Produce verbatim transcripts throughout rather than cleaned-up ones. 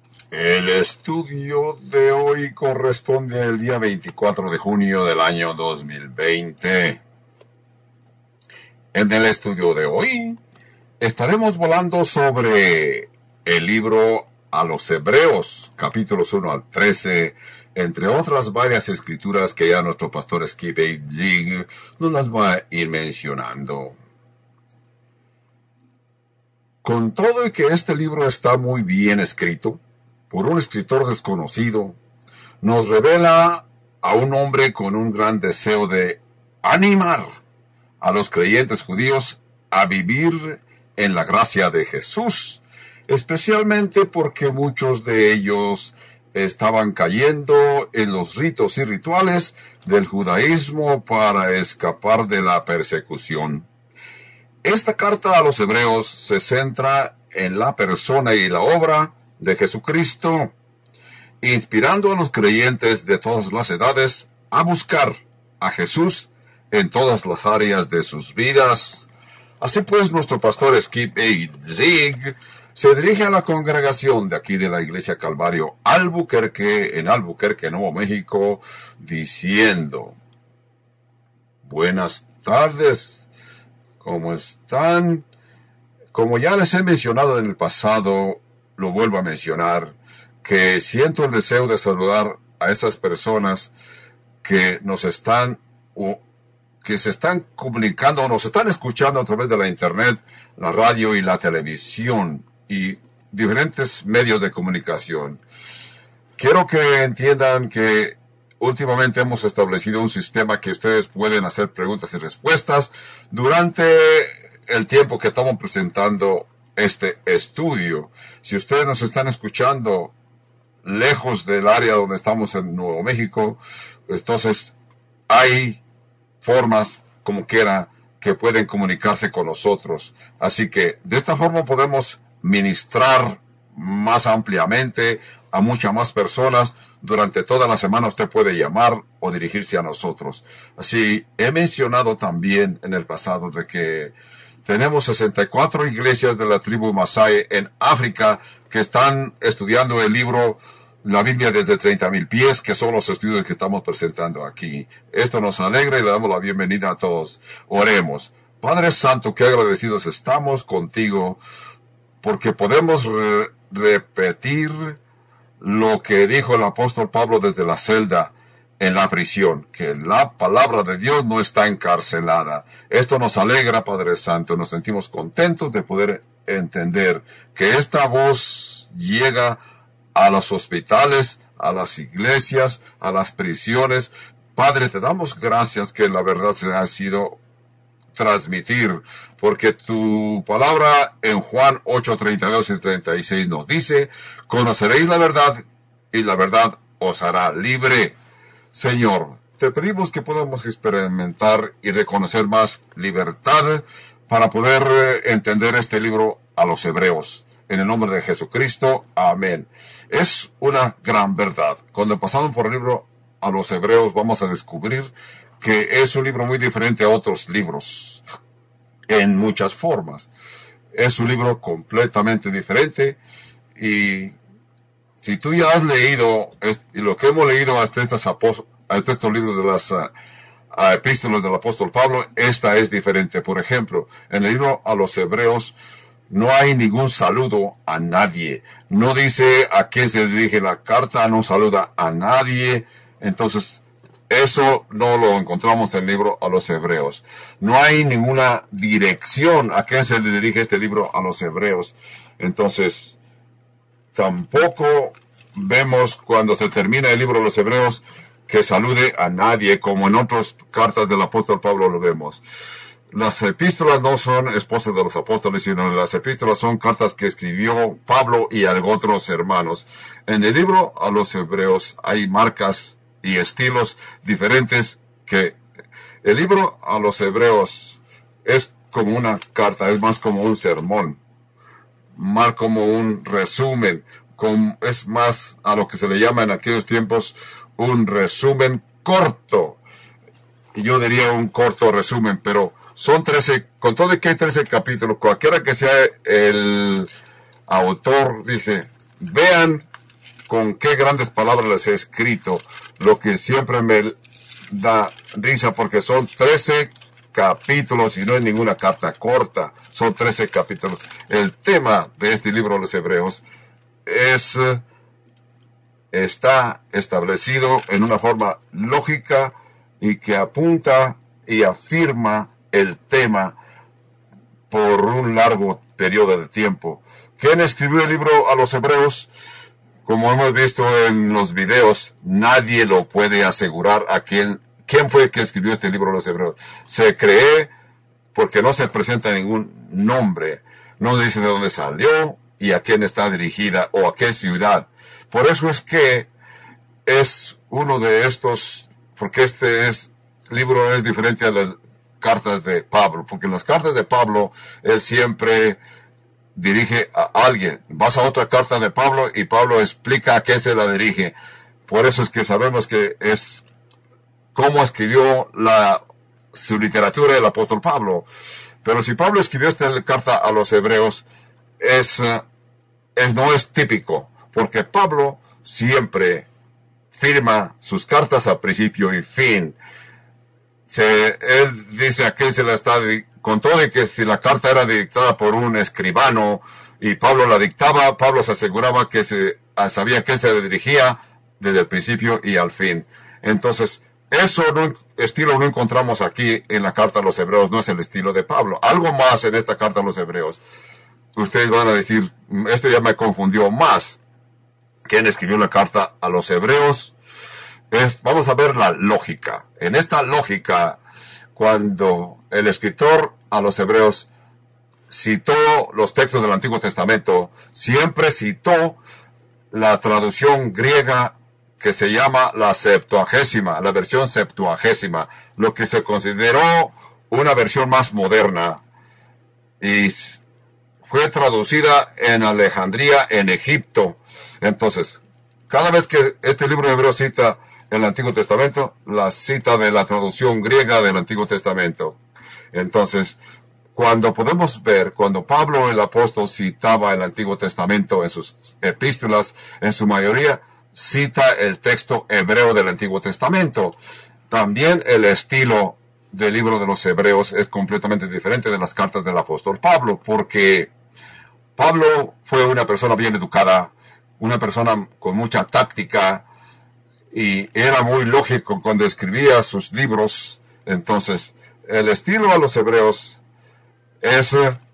El estudio de hoy corresponde al día veinticuatro de junio del año dos mil veinte. En el estudio de hoy estaremos volando sobre el libro a los Hebreos, capítulos uno al trece, entre otras varias escrituras que ya nuestro pastor Skip A. Jig nos las va a ir mencionando. Con todo y que este libro está muy bien escrito por un escritor desconocido, nos revela a un hombre con un gran deseo de animar a los creyentes judíos a vivir en la gracia de Jesús, especialmente porque muchos de ellos estaban cayendo en los ritos y rituales del judaísmo para escapar de la persecución. Esta carta a los Hebreos se centra en la persona y la obra de Jesucristo, inspirando a los creyentes de todas las edades a buscar a Jesús en todas las áreas de sus vidas. Así pues, nuestro pastor Skip A. Jig se dirige a la congregación de aquí de la Iglesia Calvario Albuquerque, en Albuquerque, Nuevo México, diciendo: buenas tardes, ¿cómo están? Como ya les he mencionado en el pasado, lo vuelvo a mencionar, que siento el deseo de saludar a estas personas que nos están, o que se están comunicando, o nos están escuchando a través de la internet, la radio y la televisión, y diferentes medios de comunicación. Quiero que entiendan que últimamente hemos establecido un sistema que ustedes pueden hacer preguntas y respuestas durante el tiempo que estamos presentando este estudio. Si ustedes nos están escuchando lejos del área donde estamos en Nuevo México, entonces hay formas, como quiera, que pueden comunicarse con nosotros. Así que de esta forma podemos ministrar más ampliamente a muchas más personas. Durante toda la semana usted puede llamar o dirigirse a nosotros. Así, he mencionado también en el pasado de que tenemos sesenta y cuatro iglesias de la tribu Masái en África que están estudiando el libro, la Biblia desde treinta mil pies, que son los estudios que estamos presentando aquí. Esto nos alegra y le damos la bienvenida a todos. Oremos. Padre Santo, qué agradecidos estamos contigo, porque podemos re- repetir lo que dijo el apóstol Pablo desde la celda en la prisión, que la palabra de Dios no está encarcelada. Esto nos alegra, Padre Santo. Nos sentimos contentos de poder entender que esta voz llega a los hospitales, a las iglesias, a las prisiones. Padre, te damos gracias que la verdad se ha sido transmitir, porque tu palabra en Juan ocho, treinta y dos y treinta y seis nos dice: conoceréis la verdad y la verdad os hará libre. Señor, te pedimos que podamos experimentar y reconocer más libertad para poder entender este libro a los Hebreos. En el nombre de Jesucristo, amén. Es una gran verdad. Cuando pasamos por el libro a los Hebreos, vamos a descubrir que es un libro muy diferente a otros libros, en muchas formas. Es un libro completamente diferente, y si tú ya has leído y lo que hemos leído hasta, estas apóstol, hasta estos libros de las uh, uh, epístolas del apóstol Pablo, esta es diferente. Por ejemplo, en el libro a los Hebreos no hay ningún saludo a nadie. No dice a quién se dirige la carta, no saluda a nadie. Entonces, eso no lo encontramos en el libro a los Hebreos. No hay ninguna dirección a quién se le dirige este libro a los Hebreos. Entonces, tampoco vemos cuando se termina el libro de los Hebreos que salude a nadie, como en otras cartas del apóstol Pablo lo vemos. Las epístolas no son esposas de los apóstoles, sino las epístolas son cartas que escribió Pablo y a otros hermanos. En el libro a los Hebreos hay marcas y estilos diferentes. Que el libro a los Hebreos es como una carta, es más como un sermón, más como un resumen, como, es más a lo que se le llama en aquellos tiempos un resumen corto. Y yo diría un corto resumen, pero son trece, con todo de que hay trece capítulos, cualquiera que sea el autor, dice: vean con qué grandes palabras les he escrito, lo que siempre me da risa porque son trece capítulos y no es ninguna carta corta, son trece capítulos. El tema de este libro de los Hebreos es, está establecido en una forma lógica y que apunta y afirma el tema por un largo periodo de tiempo. ¿Quién escribió el libro a los Hebreos? Como hemos visto en los videos, nadie lo puede asegurar a quién, quién fue el que escribió este libro a los Hebreos. Se cree porque no se presenta ningún nombre, no dice de dónde salió y a quién está dirigida o a qué ciudad. Por eso es que es uno de estos, porque este es, libro es diferente a las cartas de Pablo, porque en las cartas de Pablo él siempre dirige a alguien. Vas a otra carta de Pablo y Pablo explica a qué se la dirige. Por eso es que sabemos que es cómo escribió la, su literatura el apóstol Pablo. Pero si Pablo escribió esta carta a los Hebreos, es, es no es típico, porque Pablo siempre firma sus cartas a principio y fin. Se, él dice a qué se la está, con todo de que si la carta era dictada por un escribano y Pablo la dictaba, Pablo se aseguraba que se sabía a qué se dirigía desde el principio y al fin. Entonces, eso no, estilo no encontramos aquí en la carta a los Hebreos, no es el estilo de Pablo. Algo más en esta carta a los Hebreos. Ustedes van a decir, esto ya me confundió más. ¿Quién escribió la carta a los Hebreos? Es, vamos a ver la lógica. En esta lógica, cuando el escritor a los Hebreos citó los textos del Antiguo Testamento, siempre citó la traducción griega que se llama la Septuagésima, la versión Septuagésima, lo que se consideró una versión más moderna y fue traducida en Alejandría, en Egipto. Entonces, cada vez que este libro de Hebreos cita el Antiguo Testamento, la cita de la traducción griega del Antiguo Testamento. Entonces, cuando podemos ver, cuando Pablo el apóstol citaba el Antiguo Testamento en sus epístolas, en su mayoría cita el texto hebreo del Antiguo Testamento. También el estilo del libro de los Hebreos es completamente diferente de las cartas del apóstol Pablo, porque Pablo fue una persona bien educada, una persona con mucha táctica, y era muy lógico cuando escribía sus libros. Entonces, el estilo a los Hebreos es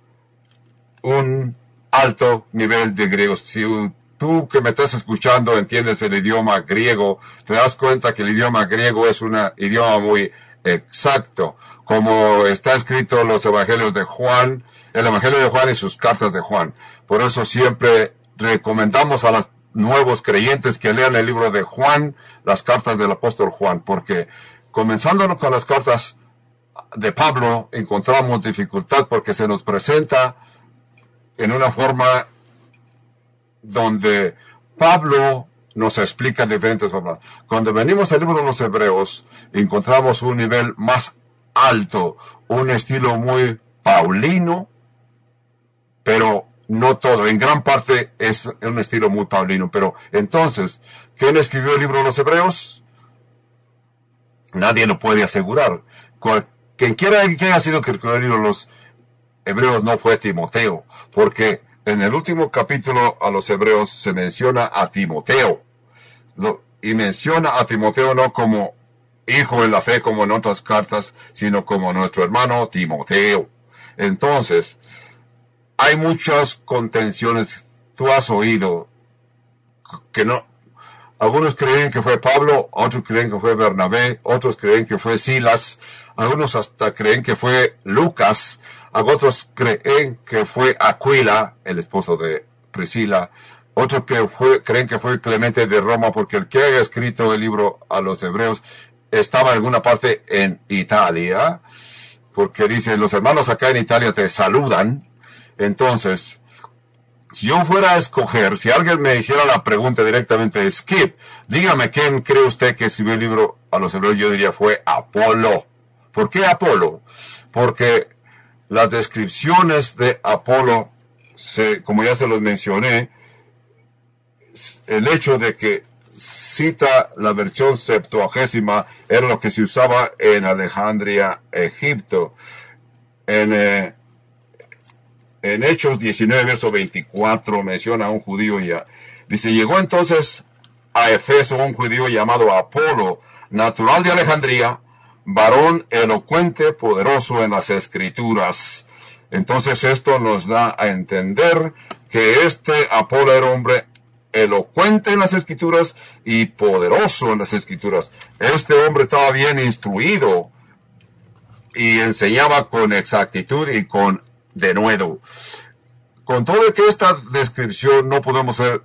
un alto nivel de griego. Si tú que me estás escuchando entiendes el idioma griego, te das cuenta que el idioma griego es un idioma muy exacto, como está escrito en los evangelios de Juan, el evangelio de Juan y sus cartas de Juan. Por eso siempre recomendamos a los nuevos creyentes que lean el libro de Juan, las cartas del apóstol Juan, porque comenzando con las cartas de Pablo encontramos dificultad porque se nos presenta en una forma donde Pablo nos explica diferentes formas. Cuando venimos al libro de los Hebreos, encontramos un nivel más alto, un estilo muy paulino, pero no todo, en gran parte es un estilo muy paulino. Pero entonces, ¿quién escribió el libro de los Hebreos? Nadie lo puede asegurar. Quien quiera que haya sido que escribió el libro de los Hebreos no fue Timoteo, porque en el último capítulo a los Hebreos se menciona a Timoteo. Lo, y menciona a Timoteo no como hijo en la fe como en otras cartas, sino como nuestro hermano Timoteo. Entonces, hay muchas contenciones. Tú has oído que no. Algunos creen que fue Pablo, otros creen que fue Bernabé, otros creen que fue Silas, algunos hasta creen que fue Lucas, otros creen que fue Aquila, el esposo de Priscila, otros que fue, creen que fue Clemente de Roma, porque el que haya escrito el libro a los Hebreos estaba en alguna parte en Italia, porque dice, los hermanos acá en Italia te saludan. Entonces, si yo fuera a escoger, si alguien me hiciera la pregunta directamente, Skip, dígame quién cree usted que escribió el libro a los Hebreos, yo diría fue Apolo. ¿Por qué Apolo? Porque las descripciones de Apolo, se, como ya se los mencioné, el hecho de que cita la versión septuagésima era lo que se usaba en Alejandría, Egipto. En, eh, en Hechos diecinueve, verso veinticuatro, menciona a un judío ya. Dice, llegó entonces a Efeso un judío llamado Apolo, natural de Alejandría, varón elocuente, poderoso en las Escrituras. Entonces esto nos da a entender que este Apolo era hombre elocuente en las Escrituras y poderoso en las Escrituras. Este hombre estaba bien instruido y enseñaba con exactitud y con denuedo. Con todo que esta descripción no podemos ser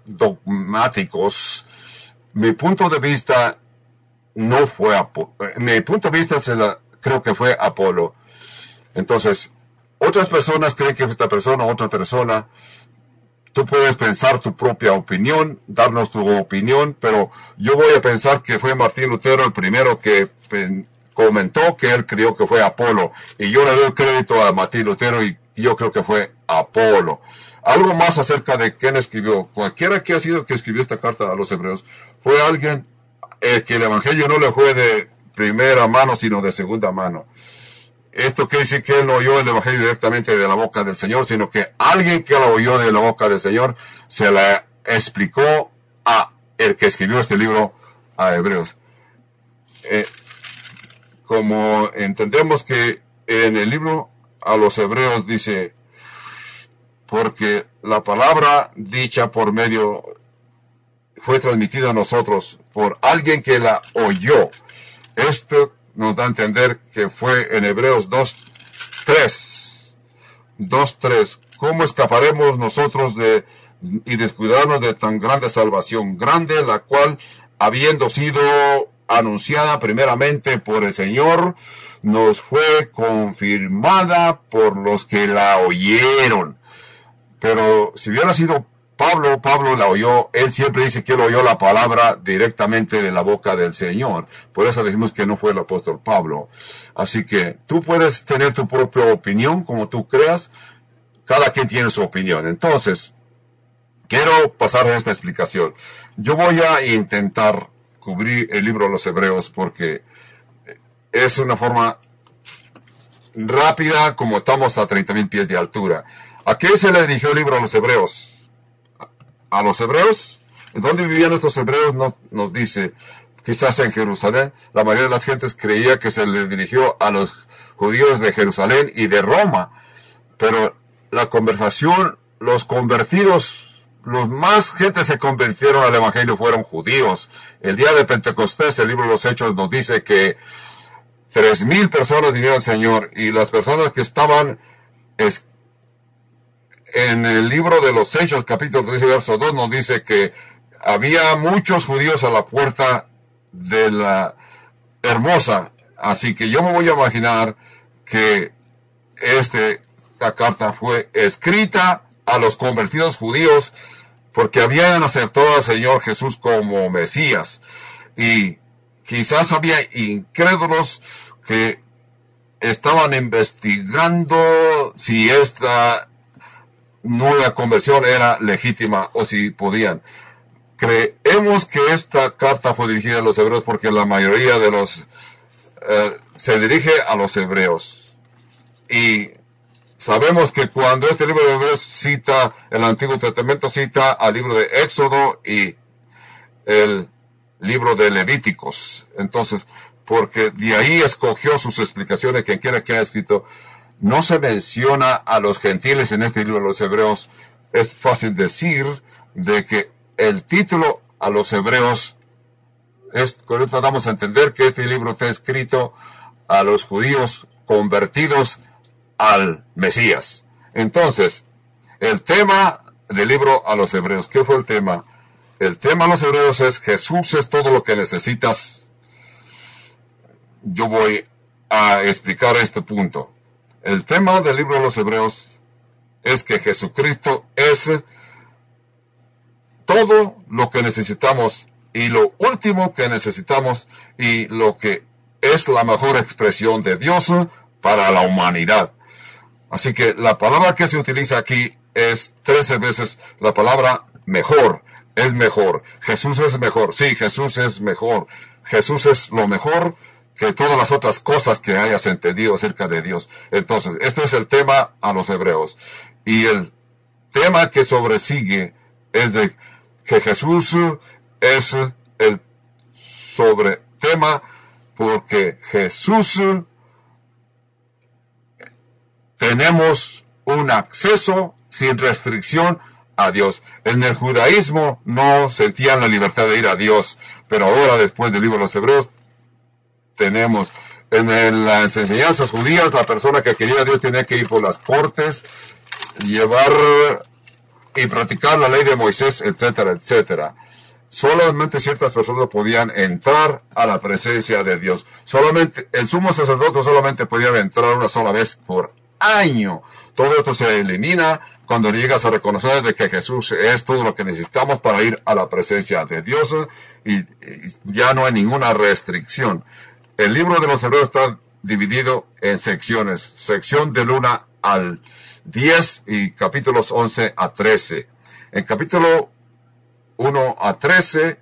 dogmáticos, mi punto de vista no fue Apolo. Mi punto de vista se la, creo que fue Apolo. Entonces, otras personas creen que esta persona, otra persona. Tú puedes pensar tu propia opinión, darnos tu opinión, pero yo voy a pensar que fue Martín Lutero el primero que comentó que él creyó que fue Apolo. Y yo le doy crédito a Martín Lutero y yo creo que fue Apolo. Algo más acerca de quién escribió. Cualquiera que ha sido que escribió esta carta a los hebreos fue alguien eh, que el evangelio no le fue de primera mano, sino de segunda mano. Esto quiere decir que él no oyó el evangelio directamente de la boca del Señor, sino que alguien que lo oyó de la boca del Señor se la explicó a el que escribió este libro a Hebreos. Eh, como entendemos que en el libro a los Hebreos dice, porque la palabra dicha por medio fue transmitida a nosotros por alguien que la oyó. Esto nos da a entender que fue en Hebreos dos tres. dos tres. ¿Cómo escaparemos nosotros de y descuidarnos de tan grande salvación? Grande, la cual, habiendo sido anunciada primeramente por el Señor, nos fue confirmada por los que la oyeron. Pero si hubiera sido Pablo, Pablo la oyó, él siempre dice que él oyó la palabra directamente de la boca del Señor. Por eso decimos que no fue el apóstol Pablo. Así que tú puedes tener tu propia opinión, como tú creas. Cada quien tiene su opinión. Entonces, quiero pasar a esta explicación. Yo voy a intentar cubrir el libro de los Hebreos porque es una forma rápida, como estamos a treinta mil pies de altura. ¿A qué se le dirigió el libro a los Hebreos? A los hebreos. ¿En dónde vivían estos hebreos? No, nos dice, quizás en Jerusalén. La mayoría de las gentes creía que se le dirigió a los judíos de Jerusalén y de Roma. Pero la conversación, los convertidos, los más gentes se convirtieron al evangelio fueron judíos. El día de Pentecostés, el libro de los Hechos nos dice que tres mil personas vinieron al Señor y las personas que estaban es, en el libro de los Hechos, capítulo trece, verso dos, nos dice que había muchos judíos a la puerta de la hermosa. Así que yo me voy a imaginar que este, esta carta fue escrita a los convertidos judíos porque habían aceptado al Señor Jesús como Mesías. Y quizás había incrédulos que estaban investigando si esta nueva conversión era legítima o si podían. Creemos que esta carta fue dirigida a los hebreos porque la mayoría de los eh, se dirige a los hebreos. Y sabemos que cuando este libro de Hebreos cita el Antiguo Testamento, cita al libro de Éxodo y el libro de Levíticos. Entonces, porque de ahí escogió sus explicaciones, quien quiera que haya escrito. No se menciona a los gentiles en este libro de los Hebreos. Es fácil decir de que el título a los Hebreos es, con esto damos a entender que este libro está escrito a los judíos convertidos al Mesías. Entonces, el tema del libro a los Hebreos, ¿qué fue el tema? El tema a los Hebreos es Jesús es todo lo que necesitas. Yo voy a explicar este punto. El tema del libro de los Hebreos es que Jesucristo es todo lo que necesitamos y lo último que necesitamos y lo que es la mejor expresión de Dios para la humanidad. Así que la palabra que se utiliza aquí es trece veces la palabra mejor. es mejor. Jesús es mejor. Sí, Jesús es mejor. Jesús es lo mejor que todas las otras cosas que hayas entendido acerca de Dios. Entonces, este es el tema a los hebreos. Y el tema que sobresigue es de que Jesús es el sobretema, porque Jesús tenemos un acceso sin restricción a Dios. En el judaísmo no sentían la libertad de ir a Dios, pero ahora, después del libro de los Hebreos, tenemos en el, las enseñanzas judías, la persona que quería a Dios tenía que ir por las cortes, llevar y practicar la ley de Moisés, etcétera, etcétera. Solamente ciertas personas podían entrar a la presencia de Dios. Solamente el sumo sacerdote solamente podía entrar una sola vez por año. Todo esto se elimina cuando llegas a reconocer de que Jesús es todo lo que necesitamos para ir a la presencia de Dios, y, y ya no hay ninguna restricción. El libro de los Hebreos está dividido en secciones. Sección del uno al diez y capítulos once a trece. En capítulo uno a trece,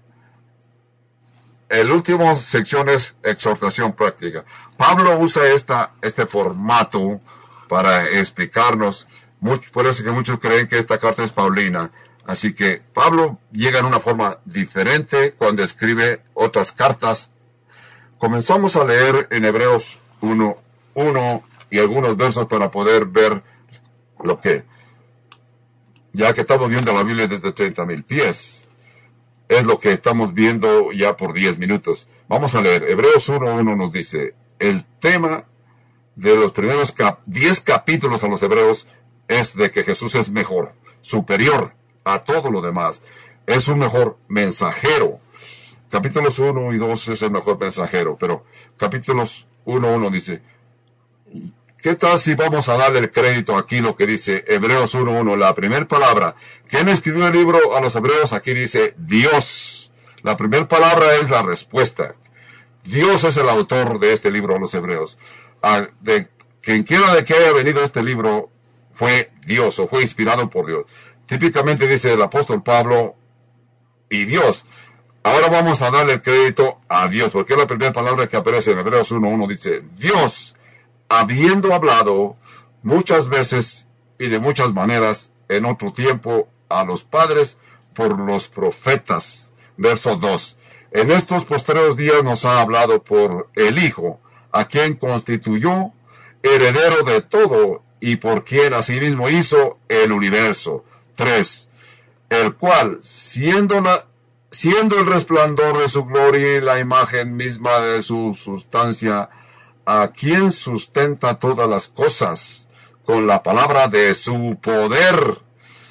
el último sección es exhortación práctica. Pablo usa esta, este formato para explicarnos. Mucho, por eso que muchos creen que esta carta es paulina. Así que Pablo llega en una forma diferente cuando escribe otras cartas. Comenzamos a leer en Hebreos uno, uno y algunos versos para poder ver lo que, ya que estamos viendo la Biblia desde treinta mil pies, es lo que estamos viendo ya por diez minutos. Vamos a leer. Hebreos uno uno nos dice, el tema de los primeros cap diez capítulos a los Hebreos es de que Jesús es mejor, superior a todo lo demás. Es un mejor mensajero. Capítulos uno y dos es el mejor mensajero, pero capítulos uno uno dice, ¿qué tal si vamos a darle el crédito aquí lo que dice Hebreos uno uno? La primera palabra. ¿Quién escribió el libro a los Hebreos? Aquí dice Dios. La primera palabra es la respuesta. Dios es el autor de este libro a los Hebreos. A, de quien quiera de que haya venido este libro fue Dios o fue inspirado por Dios. Típicamente dice el apóstol Pablo y Dios. Ahora vamos a darle el crédito a Dios, porque es la primera palabra que aparece en Hebreos uno uno. Dice, Dios, habiendo hablado muchas veces y de muchas maneras en otro tiempo a los padres por los profetas. Verso dos. En estos postreros días nos ha hablado por el Hijo, a quien constituyó heredero de todo y por quien asimismo hizo el universo. tres. El cual, siendo, la, siendo el resplandor de su gloria y la imagen misma de su sustancia, a quien sustenta todas las cosas con la palabra de su poder,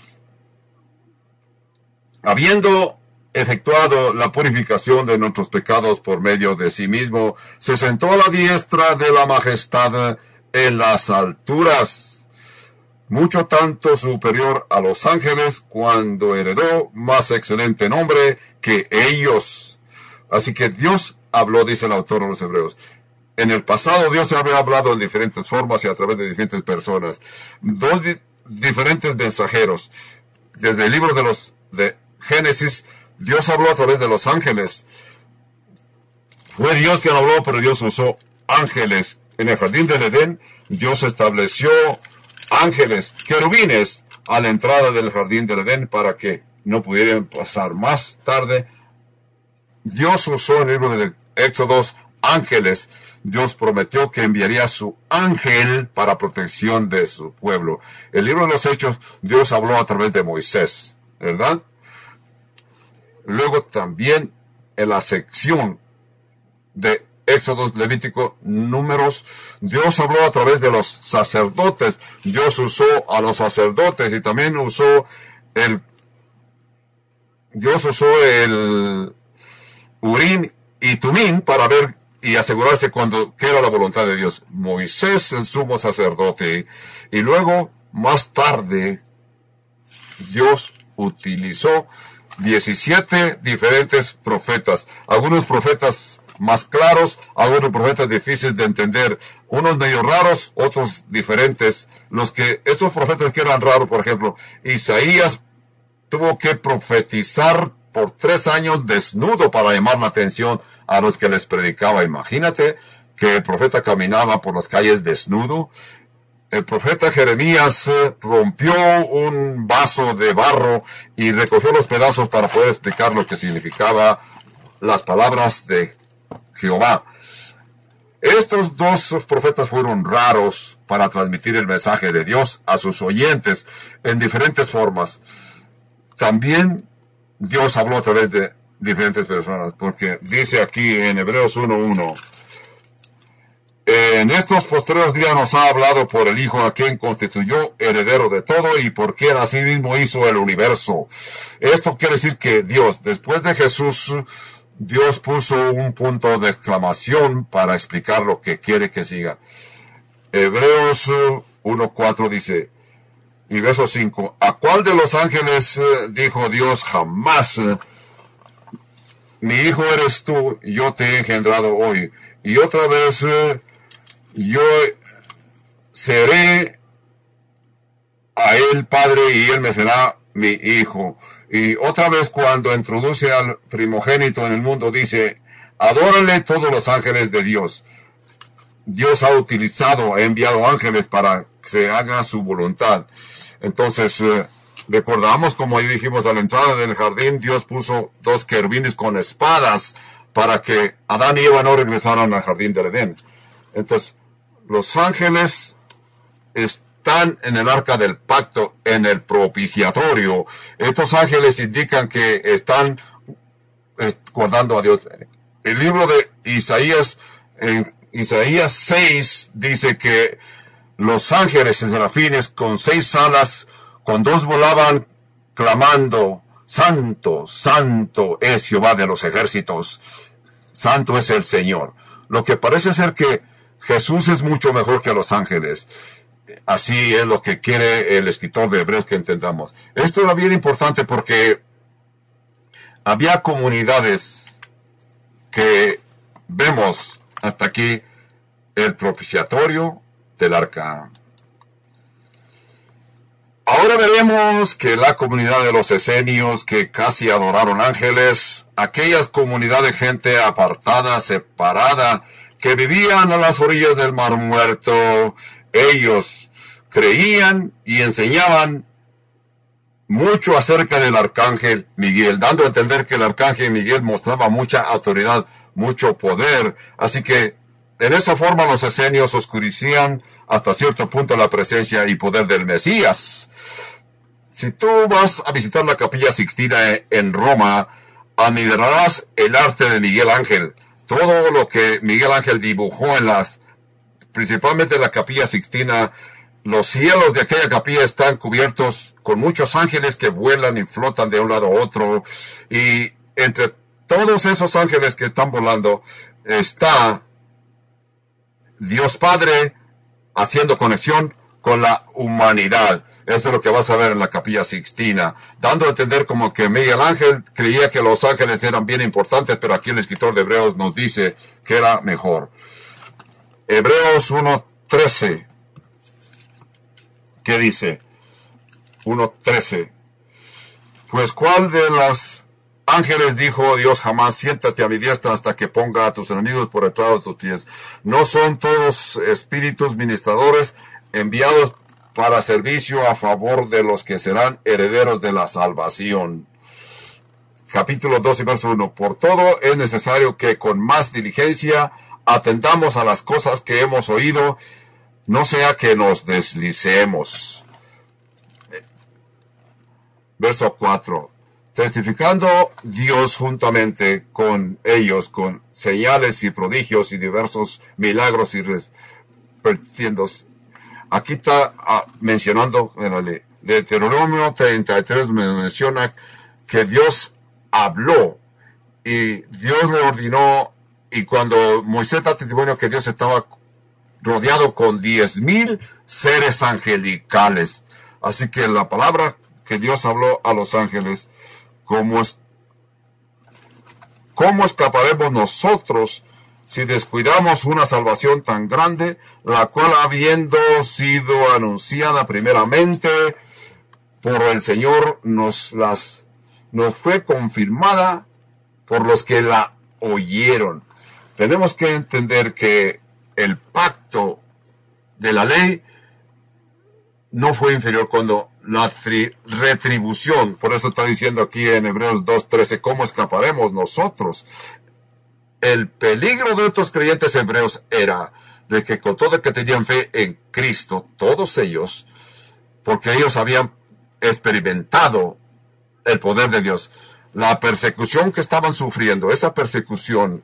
habiendo efectuado la purificación de nuestros pecados por medio de sí mismo, se sentó a la diestra de la majestad en las alturas, mucho tanto superior a los ángeles, cuando heredó más excelente nombre que ellos. Así que Dios habló, dice el autor de los Hebreos. En el pasado Dios había hablado en diferentes formas y a través de diferentes personas. Dos di diferentes mensajeros. Desde el libro de los de Génesis, Dios habló a través de los ángeles. Fue Dios quien habló, pero Dios usó ángeles. En el jardín del Edén, Dios estableció ángeles, querubines, a la entrada del jardín del Edén para que no pudieran pasar. Más tarde, Dios usó en el libro de Éxodos ángeles. Dios prometió que enviaría su ángel para protección de su pueblo. El libro de los Hechos, Dios habló a través de Moisés, ¿verdad? Luego también en la sección de Éxodos, Levítico, Números, Dios habló a través de los sacerdotes. Dios usó a los sacerdotes y también usó el, Dios usó el Urim y Tumim para ver y asegurarse cuando que era la voluntad de Dios. Moisés, el sumo sacerdote, y luego más tarde Dios utilizó diecisiete diferentes profetas, algunos profetas más claros, algunos profetas difíciles de entender, unos medio raros, otros diferentes. Los que, esos profetas que eran raros, por ejemplo, Isaías tuvo que profetizar por tres años desnudo para llamar la atención a los que les predicaba. Imagínate que el profeta caminaba por las calles desnudo. El profeta Jeremías rompió un vaso de barro y recogió los pedazos para poder explicar lo que significaba las palabras de Jehová. Estos dos profetas fueron raros para transmitir el mensaje de Dios a sus oyentes en diferentes formas. También Dios habló a través de diferentes personas, porque dice aquí en Hebreos uno uno, en estos postreros días nos ha hablado por el Hijo, a quien constituyó heredero de todo y por quien asimismo hizo el universo. Esto quiere decir que Dios, después de Jesús, Dios puso un punto de exclamación para explicar lo que quiere que siga. Hebreos uno cuatro dice, y verso cinco, ¿a cuál de los ángeles dijo Dios jamás, mi hijo eres tú, yo te he engendrado hoy? Y otra vez, yo seré a él padre y él me será mi hijo. Y otra vez cuando introduce al primogénito en el mundo dice, adórale todos los ángeles de Dios. Dios ha utilizado, ha enviado ángeles para que se haga su voluntad. Entonces, eh, recordamos, como dijimos a la entrada del jardín, Dios puso dos querubines con espadas para que Adán y Eva no regresaran al jardín del Edén. Entonces, los ángeles están en el arca del pacto, en el propiciatorio. Estos ángeles indican que están guardando a Dios. El libro de Isaías, en Isaías seis, dice que los ángeles serafines con seis alas, con dos volaban clamando, Santo, Santo es Jehová de los ejércitos, Santo es el Señor. Lo que parece ser que Jesús es mucho mejor que los ángeles. Así es lo que quiere el escritor de Hebreos que entendamos. Esto era bien importante porque había comunidades que vemos hasta aquí el propiciatorio del arca. Ahora veremos que la comunidad de los esenios que casi adoraron ángeles, aquellas comunidades de gente apartada, separada, que vivían a las orillas del Mar Muerto, ellos creían y enseñaban mucho acerca del arcángel Miguel, dando a entender que el arcángel Miguel mostraba mucha autoridad, mucho poder. Así que en esa forma los esenios oscurecían hasta cierto punto la presencia y poder del Mesías. Si tú vas a visitar la Capilla Sixtina en Roma, admirarás el arte de Miguel Ángel. Todo lo que Miguel Ángel dibujó en las, principalmente en la Capilla Sixtina, los cielos de aquella capilla están cubiertos con muchos ángeles que vuelan y flotan de un lado a otro. Y entre todos esos ángeles que están volando está Dios Padre haciendo conexión con la humanidad. Eso es lo que vas a ver en la Capilla Sixtina, dando a entender como que Miguel Ángel creía que los ángeles eran bien importantes, pero aquí el escritor de Hebreos nos dice que era mejor. Hebreos uno trece. ¿Qué dice? uno trece. Pues ¿cuál de los ángeles dijo Dios jamás, siéntate a mi diestra hasta que ponga a tus enemigos por estrado de tus pies? ¿No son todos espíritus ministradores enviados para servicio a favor de los que serán herederos de la salvación? Capítulo dos y verso uno. Por todo es necesario que con más diligencia atendamos a las cosas que hemos oído, no sea que nos deslicemos. Verso cuatro. Testificando Dios juntamente con ellos, con señales y prodigios y diversos milagros y repitiendos. Aquí está ah, mencionando, en el Deuteronomio treinta y tres me menciona que Dios habló y Dios le ordenó, y cuando Moisés da testimonio que Dios estaba rodeado con diez mil seres angelicales. Así que la palabra que Dios habló a los ángeles, ¿cómo, es, cómo escaparemos nosotros si descuidamos una salvación tan grande, la cual habiendo sido anunciada primeramente por el Señor, nos las nos fue confirmada por los que la oyeron. Tenemos que entender que el pacto de la ley no fue inferior cuando la retribución, por eso está diciendo aquí en Hebreos dos trece, ¿cómo escaparemos nosotros? El peligro de estos creyentes hebreos era de que con todo el que tenían fe en Cristo, todos ellos, porque ellos habían experimentado el poder de Dios, la persecución que estaban sufriendo, esa persecución,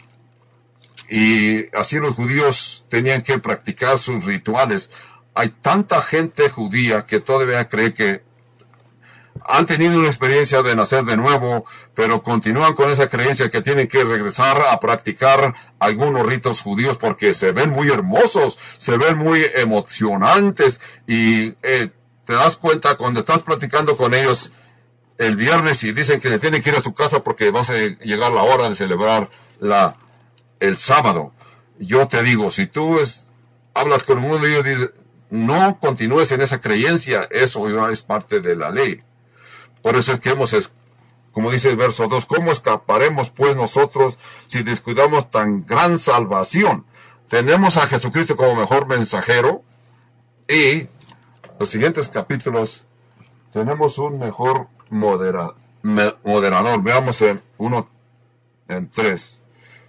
y así los judíos tenían que practicar sus rituales. Hay tanta gente judía que todavía cree que han tenido una experiencia de nacer de nuevo, pero continúan con esa creencia que tienen que regresar a practicar algunos ritos judíos porque se ven muy hermosos, se ven muy emocionantes, y eh, te das cuenta cuando estás platicando con ellos el viernes y dicen que se tienen que ir a su casa porque va a llegar la hora de celebrar la, el sábado. Yo te digo, si tú es, hablas con uno de ellos, dices, no continúes en esa creencia, eso ya es parte de la ley. Por eso es que hemos, como dice el verso dos, ¿cómo escaparemos pues nosotros si descuidamos tan gran salvación? Tenemos a Jesucristo como mejor mensajero, y los siguientes capítulos tenemos un mejor modera, me, moderador. Veamos en uno, en tres.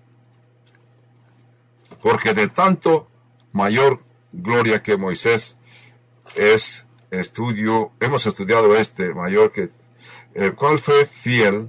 Porque de tanto mayor gloria que Moisés es estudio, hemos estudiado este mayor que el cual fue fiel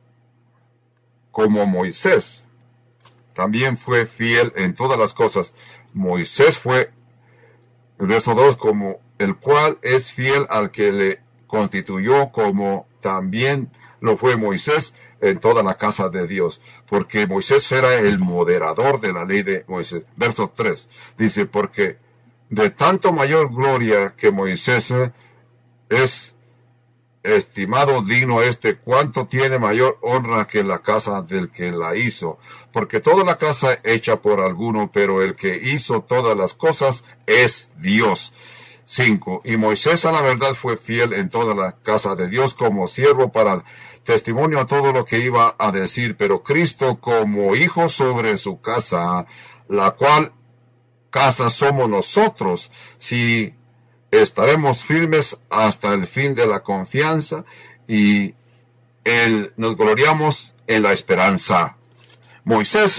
como Moisés. También fue fiel en todas las cosas. Moisés fue, el verso dos, como el cual es fiel al que le constituyó, como también lo fue Moisés en toda la casa de Dios, porque Moisés era el moderador de la ley de Moisés. Verso tres dice, porque de tanto mayor gloria que Moisés es estimado digno este, cuanto tiene mayor honra que la casa del que la hizo, porque toda la casa hecha por alguno, pero el que hizo todas las cosas es Dios. cinco. Y Moisés a la verdad fue fiel en toda la casa de Dios como siervo para testimonio a todo lo que iba a decir, pero Cristo como hijo sobre su casa, la cual casa somos nosotros, si estaremos firmes hasta el fin de la confianza, y el, nos gloriamos en la esperanza. Moisés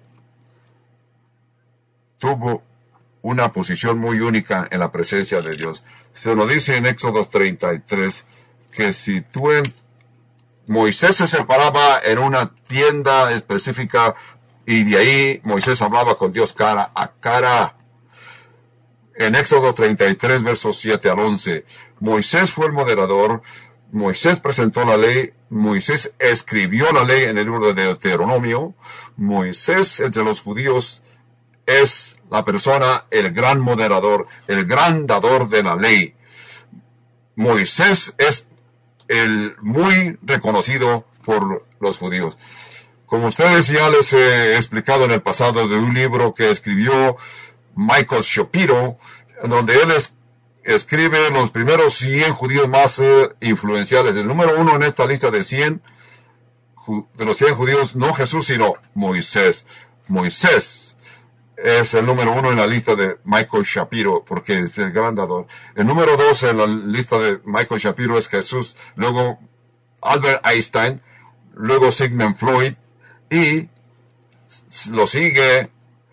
tuvo una posición muy única en la presencia de Dios. Se nos dice en Éxodo treinta y tres que si tú en, Moisés se separaba en una tienda específica y de ahí Moisés hablaba con Dios cara a cara. En Éxodo treinta y tres, versos siete al once, Moisés fue el moderador, Moisés presentó la ley, Moisés escribió la ley en el libro de Deuteronomio. Moisés entre los judíos es la persona, el gran moderador, el gran dador de la ley. Moisés es el muy reconocido por los judíos. Como ustedes ya les he explicado en el pasado de un libro que escribió Michael Shapiro, donde él es, escribe los primeros cien judíos más eh, influenciales. El número uno en esta lista de cien, de los cien judíos, no Jesús, sino Moisés. Moisés es el número uno en la lista de Michael Shapiro, porque es el gran dador. El número dos en la lista de Michael Shapiro es Jesús, luego Albert Einstein, luego Sigmund Freud, y lo sigue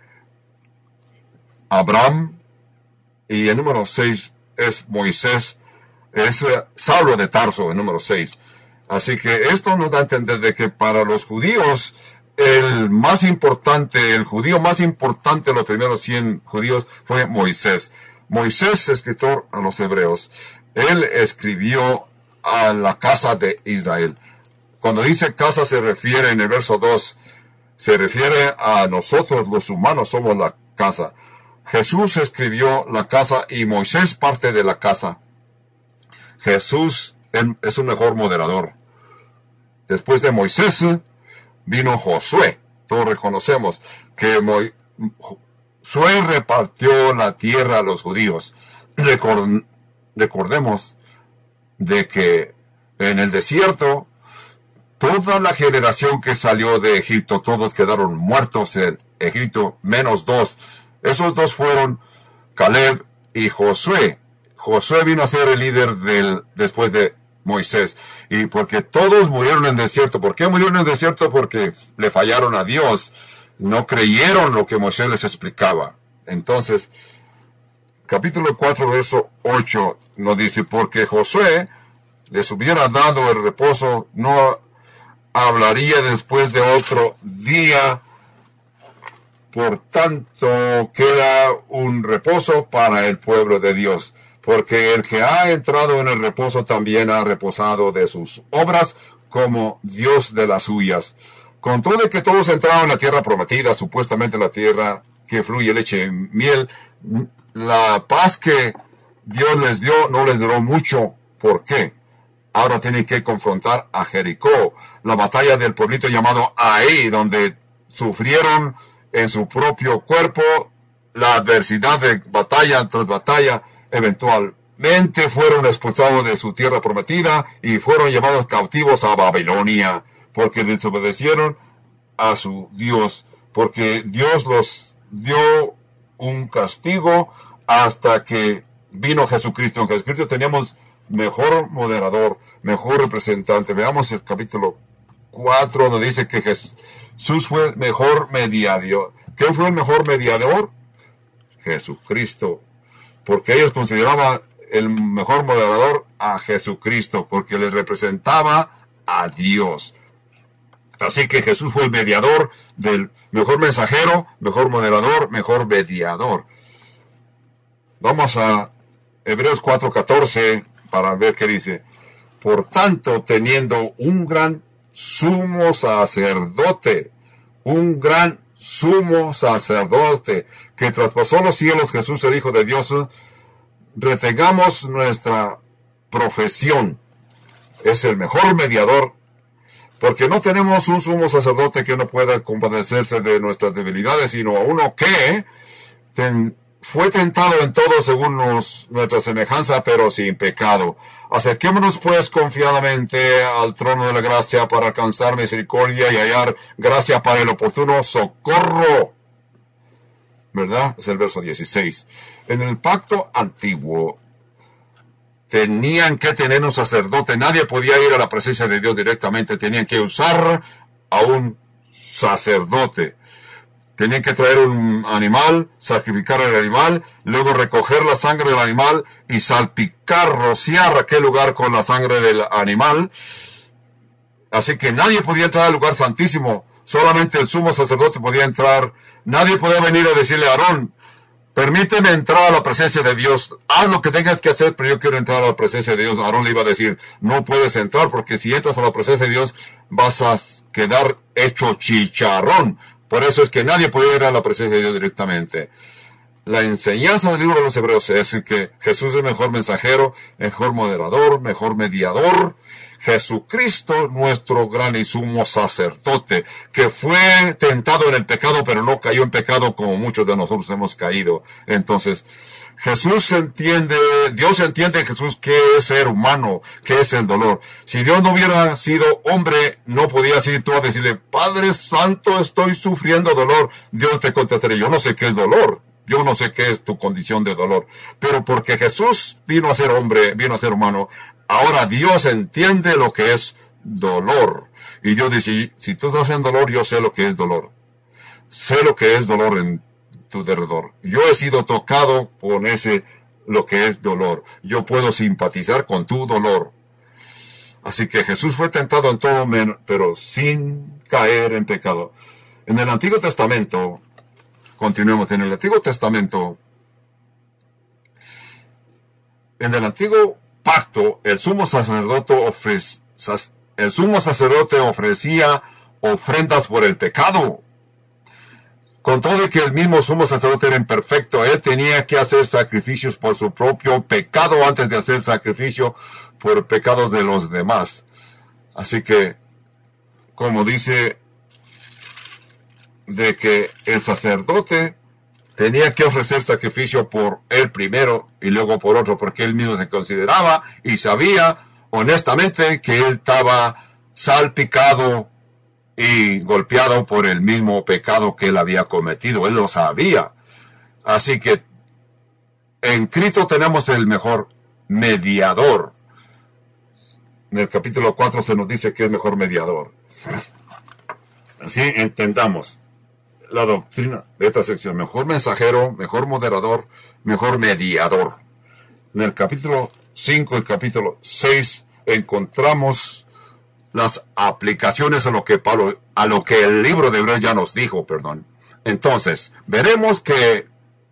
Abraham, y el número seis es Moisés, es uh, Saulo de Tarso, el número seis. Así que esto nos da a entender de que para los judíos, el más importante, el judío más importante, los primeros cien judíos, fue Moisés. Moisés, escritor a los hebreos, él escribió a la casa de Israel. Cuando dice casa se refiere en el verso dos, se refiere a nosotros los humanos, somos la casa. Jesús escribió la casa y Moisés parte de la casa. Jesús es un mejor moderador. Después de Moisés vino Josué. Todos reconocemos que Mo- Josué repartió la tierra a los judíos. Record- recordemos de que en el desierto toda la generación que salió de Egipto, todos quedaron muertos en Egipto, menos dos. Esos dos fueron Caleb y Josué. Josué vino a ser el líder del, después de Moisés. Y porque todos murieron en el desierto. ¿Por qué murieron en el desierto? Porque le fallaron a Dios. No creyeron lo que Moisés les explicaba. Entonces, capítulo cuatro, verso ocho, nos dice, porque Josué les hubiera dado el reposo, no hablaría después de otro día. Por tanto, queda un reposo para el pueblo de Dios, porque el que ha entrado en el reposo también ha reposado de sus obras, como Dios de las suyas. Con todo de que todos entraron en la tierra prometida, supuestamente la tierra que fluye leche y miel, la paz que Dios les dio no les duró mucho. ¿Por qué? Ahora tienen que confrontar a Jericó, la batalla del pueblito llamado Ai, donde sufrieron en su propio cuerpo la adversidad de batalla tras batalla. Eventualmente fueron expulsados de su tierra prometida y fueron llevados cautivos a Babilonia, porque desobedecieron a su Dios, porque Dios los dio un castigo hasta que vino Jesucristo. En Jesucristo teníamos mejor moderador, mejor representante. Veamos el capítulo cuatro, donde dice que Jesús fue el mejor mediador. ¿Quién fue el mejor mediador? Jesucristo. Porque ellos consideraban el mejor moderador a Jesucristo, porque le representaba a Dios. Así que Jesús fue el mediador del mejor mensajero, mejor moderador, mejor mediador. Vamos a Hebreos cuatro catorce para ver qué dice. Por tanto, teniendo un gran sumo sacerdote, un gran sumo sacerdote que traspasó los cielos, Jesús el Hijo de Dios, retengamos nuestra profesión. Es el mejor mediador, porque no tenemos un sumo sacerdote que no pueda compadecerse de nuestras debilidades, sino a uno que ten, fue tentado en todo según nos, nuestra semejanza, pero sin pecado. Acerquémonos pues confiadamente al trono de la gracia para alcanzar misericordia y hallar gracia para el oportuno socorro. ¿Verdad? Es el verso dieciséis. En el pacto antiguo tenían que tener un sacerdote. Nadie podía ir a la presencia de Dios directamente. Tenían que usar a un sacerdote. Tenían que traer un animal, sacrificar el animal, luego recoger la sangre del animal y salpicar, rociar aquel lugar con la sangre del animal. Así que nadie podía entrar al lugar santísimo. Solamente el sumo sacerdote podía entrar. Nadie podía venir a decirle a Aarón, permíteme entrar a la presencia de Dios. Haz lo que tengas que hacer, pero yo quiero entrar a la presencia de Dios. Aarón le iba a decir, no puedes entrar porque si entras a la presencia de Dios vas a quedar hecho chicharrón. Por eso es que nadie podía ir a la presencia de Dios directamente. La enseñanza del libro de los Hebreos es que Jesús es el mejor mensajero, mejor moderador, mejor mediador. Jesucristo, nuestro gran y sumo sacerdote, que fue tentado en el pecado, pero no cayó en pecado como muchos de nosotros hemos caído. Entonces, Jesús entiende, Dios entiende en Jesús qué es ser humano, qué es el dolor. Si Dios no hubiera sido hombre, no podías ir tú a decirle, Padre Santo, estoy sufriendo dolor. Dios te contestaría, yo no sé qué es dolor. Yo no sé qué es tu condición de dolor. Pero porque Jesús vino a ser hombre, vino a ser humano, ahora Dios entiende lo que es dolor. Y Dios dice, si tú estás en dolor, yo sé lo que es dolor. Sé lo que es dolor en tu derredor. Yo he sido tocado con ese, lo que es dolor. Yo puedo simpatizar con tu dolor. Así que Jesús fue tentado en todo, pero sin caer en pecado. En el Antiguo Testamento, continuemos, en el Antiguo Testamento, en el Antiguo Pacto, el sumo sacerdote, ofrec- el sumo sacerdote ofrecía ofrendas por el pecado. Con todo que el mismo sumo sacerdote era imperfecto, él tenía que hacer sacrificios por su propio pecado antes de hacer sacrificio por pecados de los demás. Así que, como dice, de que el sacerdote tenía que ofrecer sacrificio por él primero y luego por otro, porque él mismo se consideraba y sabía honestamente que él estaba salpicado y golpeado por el mismo pecado que él había cometido. Él lo sabía. Así que en Cristo tenemos el mejor mediador. En el capítulo cuatro se nos dice que es mejor mediador. Así entendamos la doctrina de esta sección. Mejor mensajero, mejor moderador, mejor mediador. En el capítulo cinco y capítulo seis encontramos las aplicaciones a lo que Pablo, a lo que el libro de Hebreos ya nos dijo, perdón. Entonces, veremos que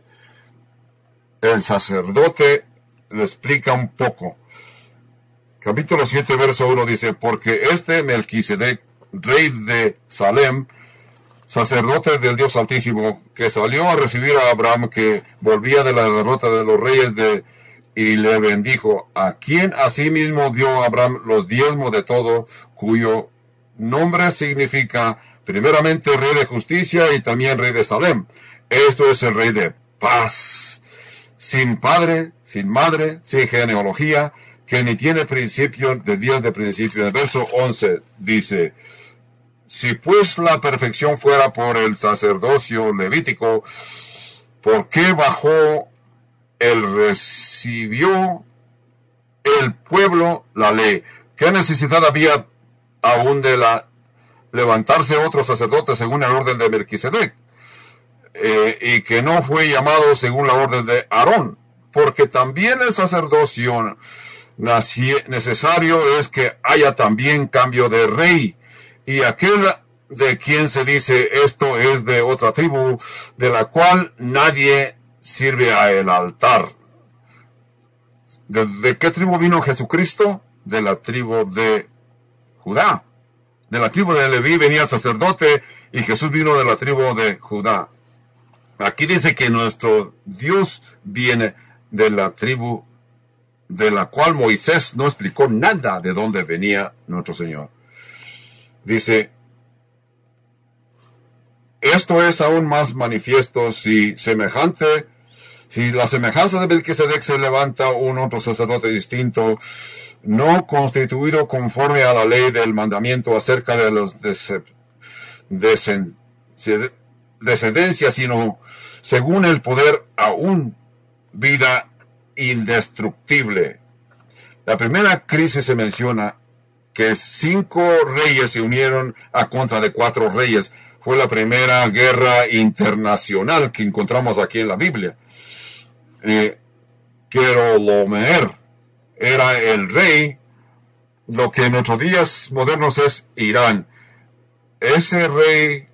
el sacerdote lo explica un poco. Capítulo siete, verso uno dice, porque este Melquisedec, rey de Salem, sacerdote del Dios Altísimo, que salió a recibir a Abraham, que volvía de la derrota de los reyes de, y le bendijo, a quien asimismo dio Abraham los diezmos de todo, cuyo nombre significa primeramente rey de justicia y también rey de Salem. Esto es el rey de paz, sin padre, sin madre, sin genealogía, que ni tiene principio de días de principio. En el verso once dice, si pues la perfección fuera por el sacerdocio levítico, ¿por qué bajó el recibió el pueblo la ley? ¿Qué necesidad había aún de la levantarse otro sacerdote según el orden de Melquisedec? Eh, y que no fue llamado según la orden de Aarón, porque también el sacerdocio necesario es que haya también cambio de rey, y aquel de quien se dice esto es de otra tribu, de la cual nadie sirve a el altar. ¿De, de qué tribu vino Jesucristo? De la tribu de Judá. De la tribu de Leví venía el sacerdote, y Jesús vino de la tribu de Judá. Aquí dice que nuestro Dios viene de la tribu de la cual Moisés no explicó nada de dónde venía nuestro Señor. Dice, esto es aún más manifiesto si semejante, si la semejanza de Melquisedec se levanta un otro sacerdote distinto, no constituido conforme a la ley del mandamiento acerca de los descendencias, sino según el poder aún vida indestructible. La primera crisis se menciona que cinco reyes se unieron a contra de cuatro reyes. Fue la primera guerra internacional que encontramos aquí en la Biblia. Eh, Querolomeer era el rey, lo que en nuestros días modernos es Irán. Ese rey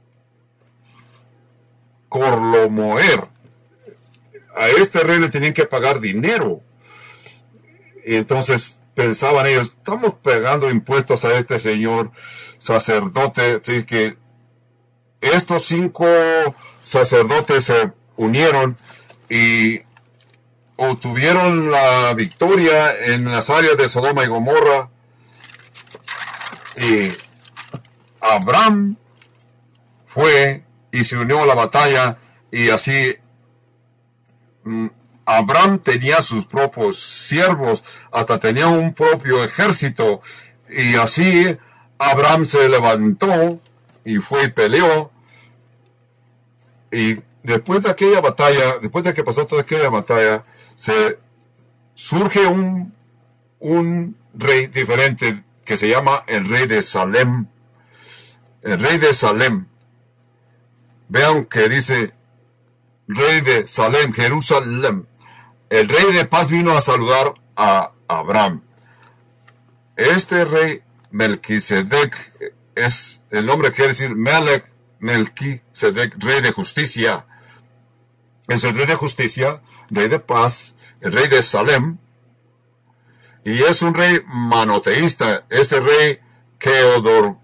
Corlomoer, a este rey le tenían que pagar dinero. Y entonces pensaban ellos, estamos pagando impuestos a este señor sacerdote. Así que estos cinco sacerdotes se unieron y obtuvieron la victoria en las áreas de Sodoma y Gomorra. Y Abraham fue y se unió a la batalla, y así Abraham tenía sus propios siervos, hasta tenía un propio ejército, y así Abraham se levantó y fue y peleó. Y después de aquella batalla, después de que pasó toda aquella batalla, se surge un, un rey diferente que se llama el rey de Salem. El rey de Salem. Vean que dice rey de Salem, Jerusalén. El rey de paz vino a saludar a Abraham. Este rey Melquisedec es el nombre que quiere decir Melech, Melquisedec, rey de justicia. Es el rey de justicia, rey de paz, el rey de Salem. Y es un rey monoteísta. Ese rey Kedor,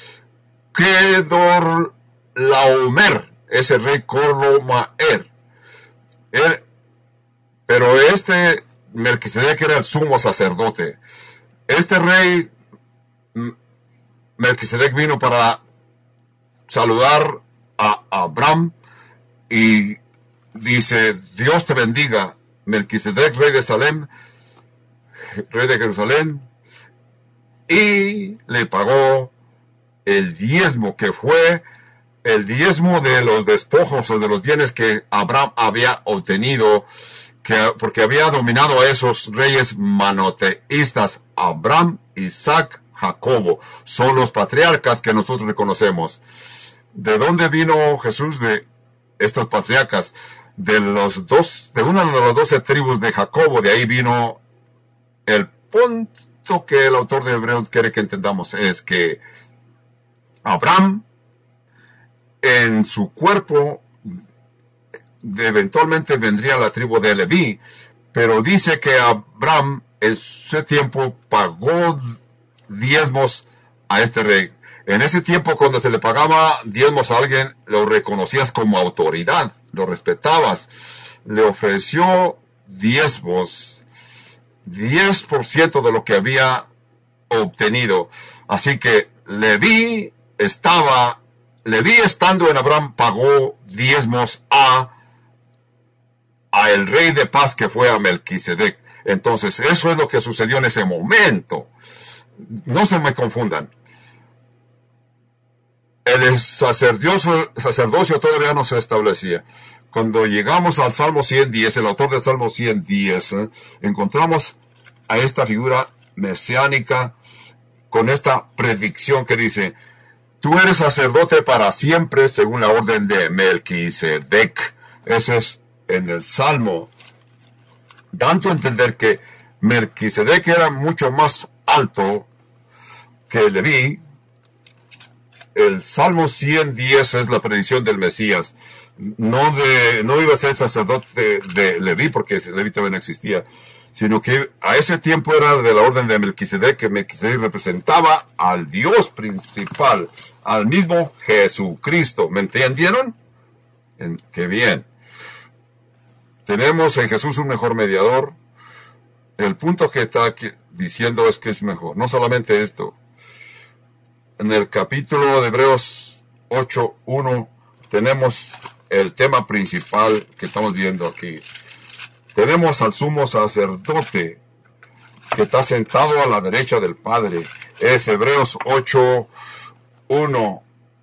Kedor Laomer, ese rey Corlomaer. Él, pero este Melquisedec era el sumo sacerdote. Este rey Melquisedec vino para saludar a Abraham y dice, Dios te bendiga, Melquisedec, rey de Salem, rey de Jerusalén, y le pagó el diezmo, que fue el diezmo de los despojos o de los bienes que Abraham había obtenido, que, porque había dominado a esos reyes monoteístas. Abraham, Isaac, Jacobo son los patriarcas que nosotros reconocemos. ¿De dónde vino Jesús? De estos patriarcas, de los dos, de una de las doce tribus de Jacobo. De ahí vino. El punto que el autor de Hebreos quiere que entendamos es que Abraham, en su cuerpo, eventualmente vendría la tribu de Leví, pero dice que Abraham en ese tiempo pagó diezmos a este rey. En ese tiempo, cuando se le pagaba diezmos a alguien, lo reconocías como autoridad, lo respetabas, le ofreció diezmos, diez por ciento de lo que había obtenido. Así que Leví estaba, Leví estando en Abraham, pagó diezmos a, a el rey de paz, que fue a Melquisedec. Entonces, eso es lo que sucedió en ese momento. No se me confundan. El sacerdocio, sacerdocio todavía no se establecía. Cuando llegamos al Salmo ciento diez, el autor del Salmo ciento diez, eh, encontramos a esta figura mesiánica con esta predicción que dice: tú eres sacerdote para siempre según la orden de Melquisedec. Ese es en el Salmo, dando a entender que Melquisedec era mucho más alto que Leví. El Salmo ciento diez es la predicción del Mesías. No, de, no iba a ser sacerdote de, de Leví, porque Leví todavía no existía, sino que a ese tiempo era de la orden de Melquisedec, que Melquisedec representaba al Dios principal, al mismo Jesucristo. ¿Me entendieron? En, ¡Qué bien! Tenemos en Jesús un mejor mediador. El punto que está aquí diciendo es que es mejor. No solamente esto. En el capítulo de Hebreos ocho uno tenemos el tema principal que estamos viendo aquí. Tenemos al sumo sacerdote que está sentado a la derecha del Padre. Es Hebreos ocho uno.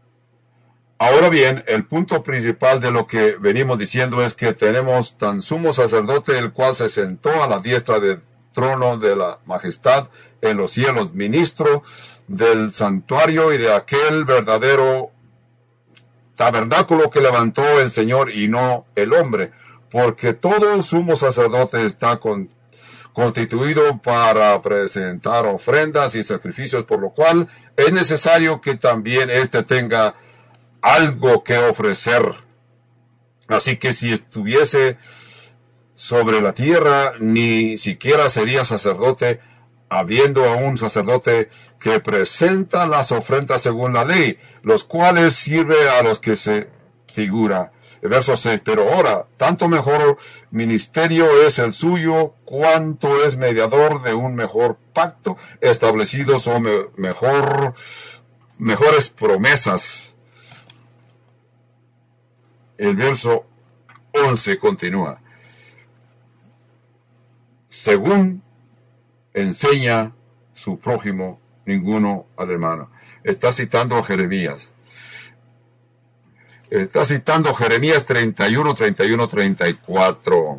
Ahora bien, el punto principal de lo que venimos diciendo es que tenemos tan sumo sacerdote, el cual se sentó a la diestra del trono de la majestad en los cielos, ministro del santuario y de aquel verdadero tabernáculo que levantó el Señor y no el hombre, porque todo sumo sacerdote está con, constituido para presentar ofrendas y sacrificios, por lo cual es necesario que también éste tenga algo que ofrecer. Así que si estuviese sobre la tierra, ni siquiera sería sacerdote, habiendo a un sacerdote que presenta las ofrendas según la ley, los cuales sirve a los que se figura. El verso seis, pero ahora, tanto mejor ministerio es el suyo, cuanto es mediador de un mejor pacto, establecidos son me mejor, mejores promesas. El verso once continúa. Según enseña su prójimo, ninguno al hermano. Está citando a Jeremías. Está citando Jeremías treinta y uno, treinta y uno, treinta y cuatro.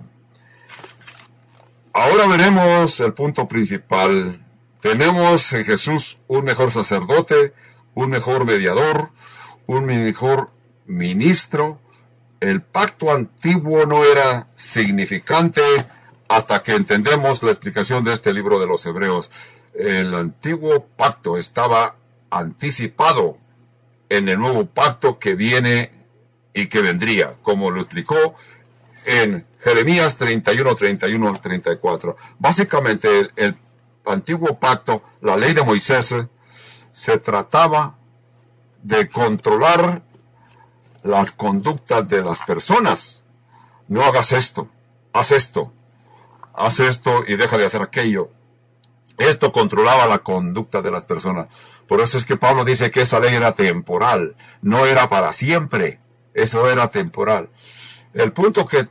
Ahora veremos el punto principal. Tenemos en Jesús un mejor sacerdote, un mejor mediador, un mejor ministro. El pacto antiguo no era significante hasta que entendemos la explicación de este libro de los Hebreos. El antiguo pacto estaba anticipado en el nuevo pacto que viene y que vendría, como lo explicó en Jeremías treinta y uno, treinta y uno, treinta y cuatro. Básicamente, el, el antiguo pacto, la ley de Moisés, se trataba de controlar las conductas de las personas. No hagas esto, haz esto, haz esto y deja de hacer aquello. Esto controlaba la conducta de las personas. Por eso es que Pablo dice que esa ley era temporal, no era para siempre. Eso era temporal. El punto que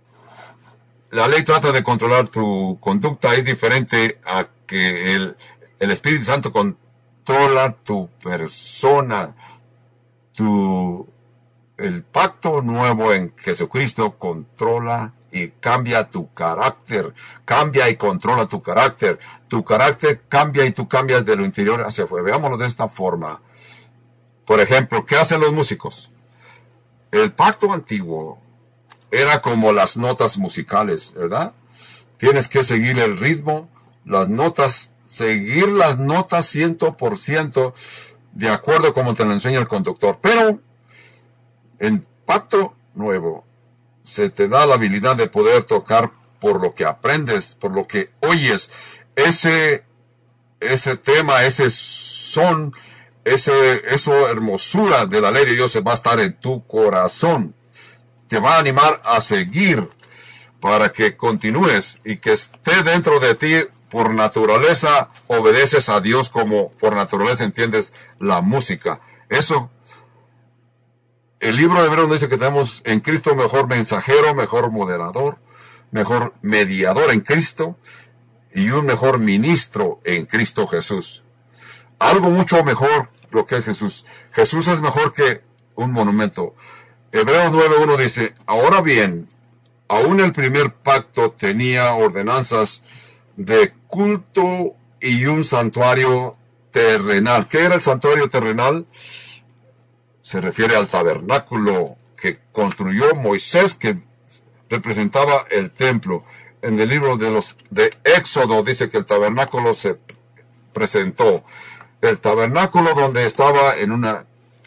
la ley trata de controlar tu conducta es diferente a que el, El Espíritu Santo controla tu persona. Tu, el pacto nuevo en Jesucristo controla y cambia tu carácter. Cambia y controla tu carácter. Tu carácter cambia y tú cambias de lo interior hacia afuera. Veámoslo de esta forma. Por ejemplo, ¿qué hacen los músicos? El pacto antiguo era como las notas musicales, ¿verdad? Tienes que seguir el ritmo, las notas, seguir las notas ciento por ciento de acuerdo como te lo enseña el conductor. Pero en pacto nuevo se te da la habilidad de poder tocar por lo que aprendes, por lo que oyes. Ese, ese tema, ese son, ese, eso hermosura de la ley de Dios va a estar en tu corazón. Te va a animar a seguir para que continúes y que esté dentro de ti. Por naturaleza obedeces a Dios, como por naturaleza entiendes la música. Eso, el libro de Hebreos dice que tenemos en Cristo mejor mensajero, mejor moderador, mejor mediador en Cristo y un mejor ministro en Cristo Jesús. Algo mucho mejor lo que es Jesús. Jesús es mejor que un monumento. Hebreos nueve uno dice, ahora bien, aún el primer pacto tenía ordenanzas de culto y un santuario terrenal. ¿Qué era el santuario terrenal? Se refiere al tabernáculo que construyó Moisés, que representaba el templo. En el libro de los de Éxodo dice que el tabernáculo se presentó. El tabernáculo donde estaba en una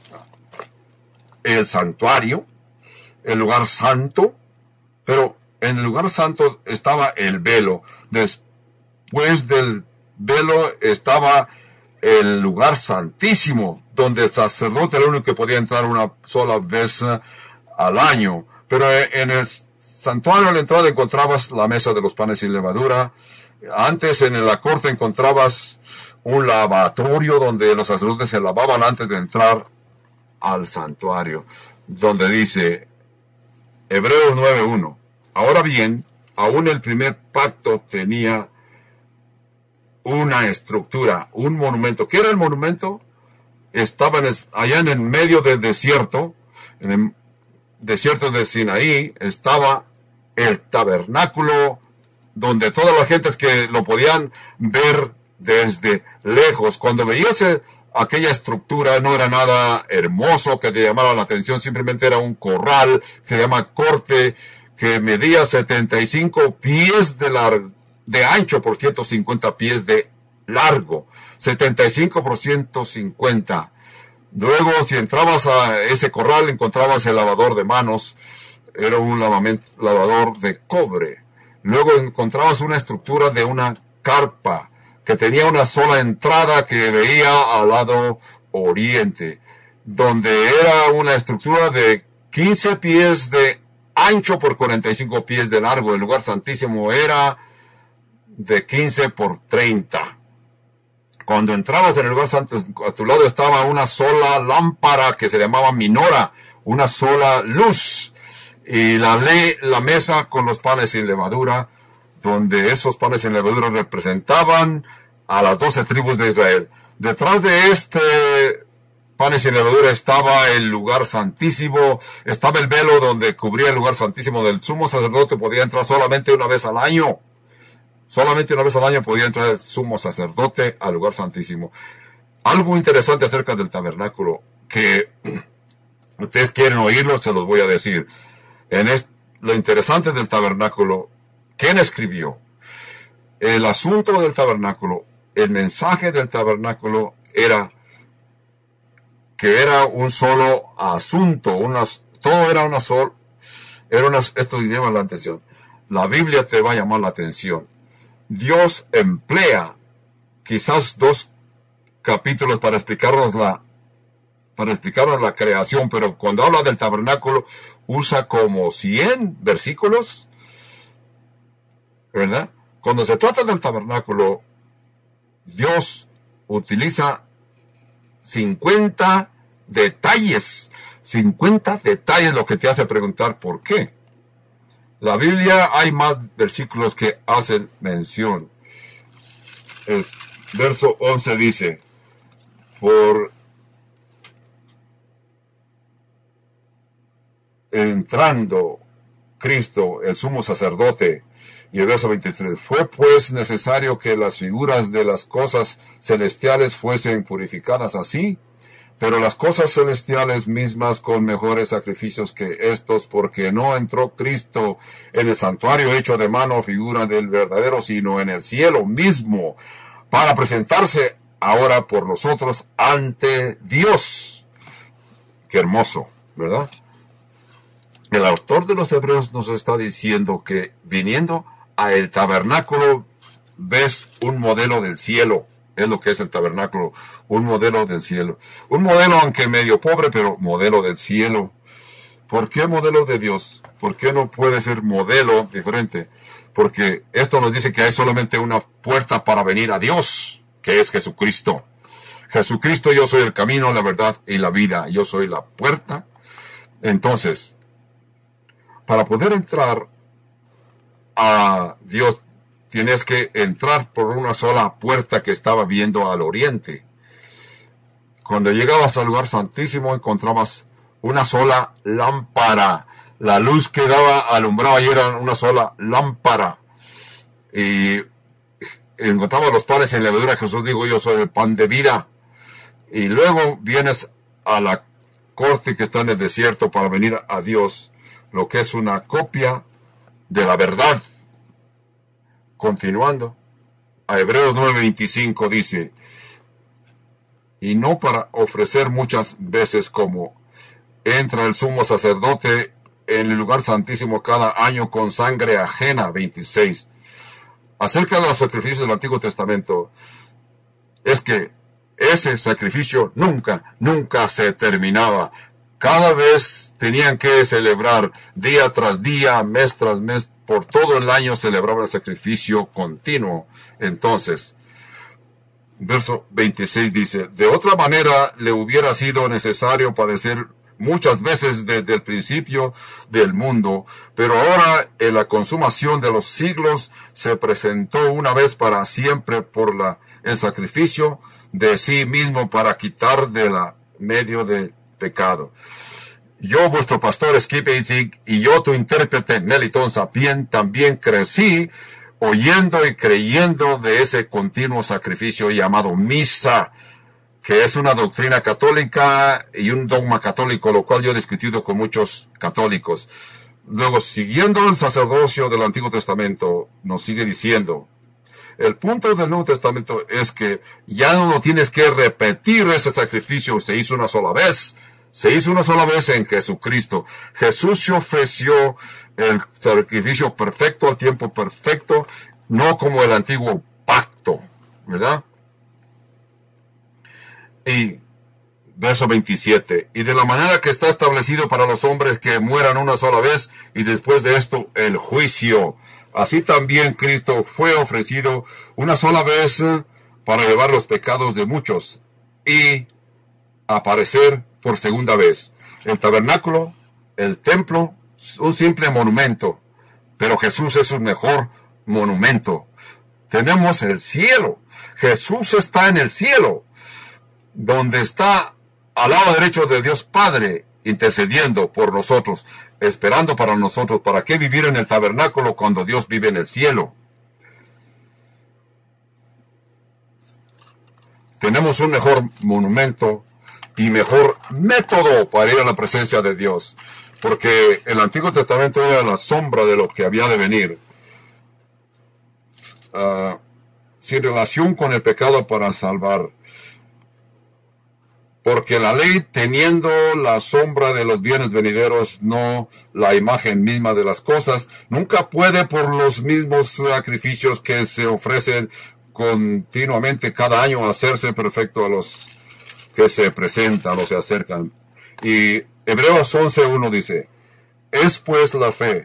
el santuario, el lugar santo, pero en el lugar santo estaba el velo. Después del velo estaba el lugar santísimo, donde el sacerdote era el único que podía entrar una sola vez al año. Pero en el santuario a la entrada encontrabas la mesa de los panes sin levadura. Antes en la corte encontrabas un lavatorio donde los sacerdotes se lavaban antes de entrar al santuario, donde dice Hebreos nueve uno. Ahora bien, aún el primer pacto tenía una estructura, un monumento. ¿Qué era el monumento? Estaba en el, allá en el medio del desierto, en el desierto de Sinaí, estaba el tabernáculo, donde todas las gentes que lo podían ver desde lejos. Cuando veías aquella estructura, no era nada hermoso que te llamara la atención, simplemente era un corral, se llama corte, que medía setenta y cinco pies de largo, de ancho por ciento cincuenta pies de largo, setenta y cinco por ciento cincuenta. Luego, si entrabas a ese corral, encontrabas el lavador de manos, era un lavamento, lavador de cobre. Luego encontrabas una estructura de una carpa, que tenía una sola entrada que veía al lado oriente, donde era una estructura de quince pies de ancho por cuarenta y cinco pies de largo. El lugar santísimo era de quince por treinta. Cuando entrabas en el lugar santo, a tu lado estaba una sola lámpara que se llamaba minora, una sola luz, y la, le la mesa con los panes sin levadura, donde esos panes sin levadura representaban a las doce tribus de Israel. Detrás de este panes sin levadura estaba el lugar santísimo, estaba el velo donde cubría el lugar santísimo del sumo sacerdote. Podía entrar solamente una vez al año. Solamente una vez al año podía entrar el sumo sacerdote al lugar santísimo. Algo interesante acerca del tabernáculo, que ustedes quieren oírlo, se los voy a decir. En este, lo interesante del tabernáculo, ¿quién escribió? El asunto del tabernáculo, el mensaje del tabernáculo era que era un solo asunto, unas, todo era una sola, era unas, esto llama la atención. La Biblia te va a llamar la atención. Dios emplea quizás dos capítulos para explicarnos la, para explicarnos la creación, pero cuando habla del tabernáculo usa como cien versículos, ¿verdad? Cuando se trata del tabernáculo, Dios utiliza cincuenta detalles, cincuenta detalles, lo que te hace preguntar por qué. La Biblia hay más versículos que hacen mención. Es, verso once dice, por entrando Cristo, el sumo sacerdote, y el verso veintitrés, fue pues necesario que las figuras de las cosas celestiales fuesen purificadas así, pero las cosas celestiales mismas con mejores sacrificios que estos, porque no entró Cristo en el santuario hecho de mano, figura del verdadero, sino en el cielo mismo, para presentarse ahora por nosotros ante Dios. Qué hermoso, ¿verdad? El autor de los Hebreos nos está diciendo que viniendo a el tabernáculo ves un modelo del cielo. Es lo que es el tabernáculo, un modelo del cielo. Un modelo, aunque medio pobre, pero modelo del cielo. ¿Por qué modelo de Dios? ¿Por qué no puede ser modelo diferente? Porque esto nos dice que hay solamente una puerta para venir a Dios, que es Jesucristo. Jesucristo, yo soy el camino, la verdad y la vida. Yo soy la puerta. Entonces, para poder entrar a Dios, tienes que entrar por una sola puerta que estaba viendo al oriente. Cuando llegabas al lugar santísimo, encontrabas una sola lámpara. La luz que daba, alumbraba y era una sola lámpara. Y encontrabas los panes en levadura. Jesús dijo, yo soy el pan de vida. Y luego vienes a la corte que está en el desierto para venir a Dios, lo que es una copia de la verdad. Continuando, a Hebreos nueve veinticinco dice, y no para ofrecer muchas veces como entra el sumo sacerdote en el lugar santísimo cada año con sangre ajena. veintiséis. Acerca de los sacrificios del Antiguo Testamento, es que ese sacrificio nunca, nunca se terminaba. Cada vez tenían que celebrar día tras día, mes tras mes, por todo el año celebraban el sacrificio continuo. Entonces, verso veintiséis dice, de otra manera le hubiera sido necesario padecer muchas veces desde el principio del mundo, pero ahora en la consumación de los siglos se presentó una vez para siempre por la, el sacrificio de sí mismo para quitar de la medio del pecado. Yo, vuestro pastor Skip Heitzig, y yo, tu intérprete Meliton Sapien, también crecí oyendo y creyendo de ese continuo sacrificio llamado misa, que es una doctrina católica y un dogma católico, lo cual yo he discutido con muchos católicos. Luego, siguiendo el sacerdocio del Antiguo Testamento, nos sigue diciendo, el punto del Nuevo Testamento es que ya no tienes que repetir ese sacrificio, se hizo una sola vez. Se hizo una sola vez en Jesucristo. Jesús se ofreció el sacrificio perfecto al tiempo perfecto, no como el antiguo pacto, ¿verdad? Y verso veintisiete, y de la manera que está establecido para los hombres que mueran una sola vez, y después de esto el juicio. Así también Cristo fue ofrecido una sola vez para llevar los pecados de muchos, y aparecer por segunda vez. El tabernáculo, el templo, un simple monumento, pero Jesús es un mejor monumento. Tenemos el cielo. Jesús está en el cielo, donde está al lado derecho de Dios Padre, intercediendo por nosotros, esperando para nosotros. ¿Para qué vivir en el tabernáculo cuando Dios vive en el cielo? Tenemos un mejor monumento y mejor método para ir a la presencia de Dios, porque el Antiguo Testamento era la sombra de lo que había de venir, uh, sin relación con el pecado para salvar, porque la ley, teniendo la sombra de los bienes venideros, no la imagen misma de las cosas, nunca puede por los mismos sacrificios que se ofrecen continuamente cada año hacerse perfecto a los que se presentan o se acercan. Y Hebreos once uno dice, es pues la fe.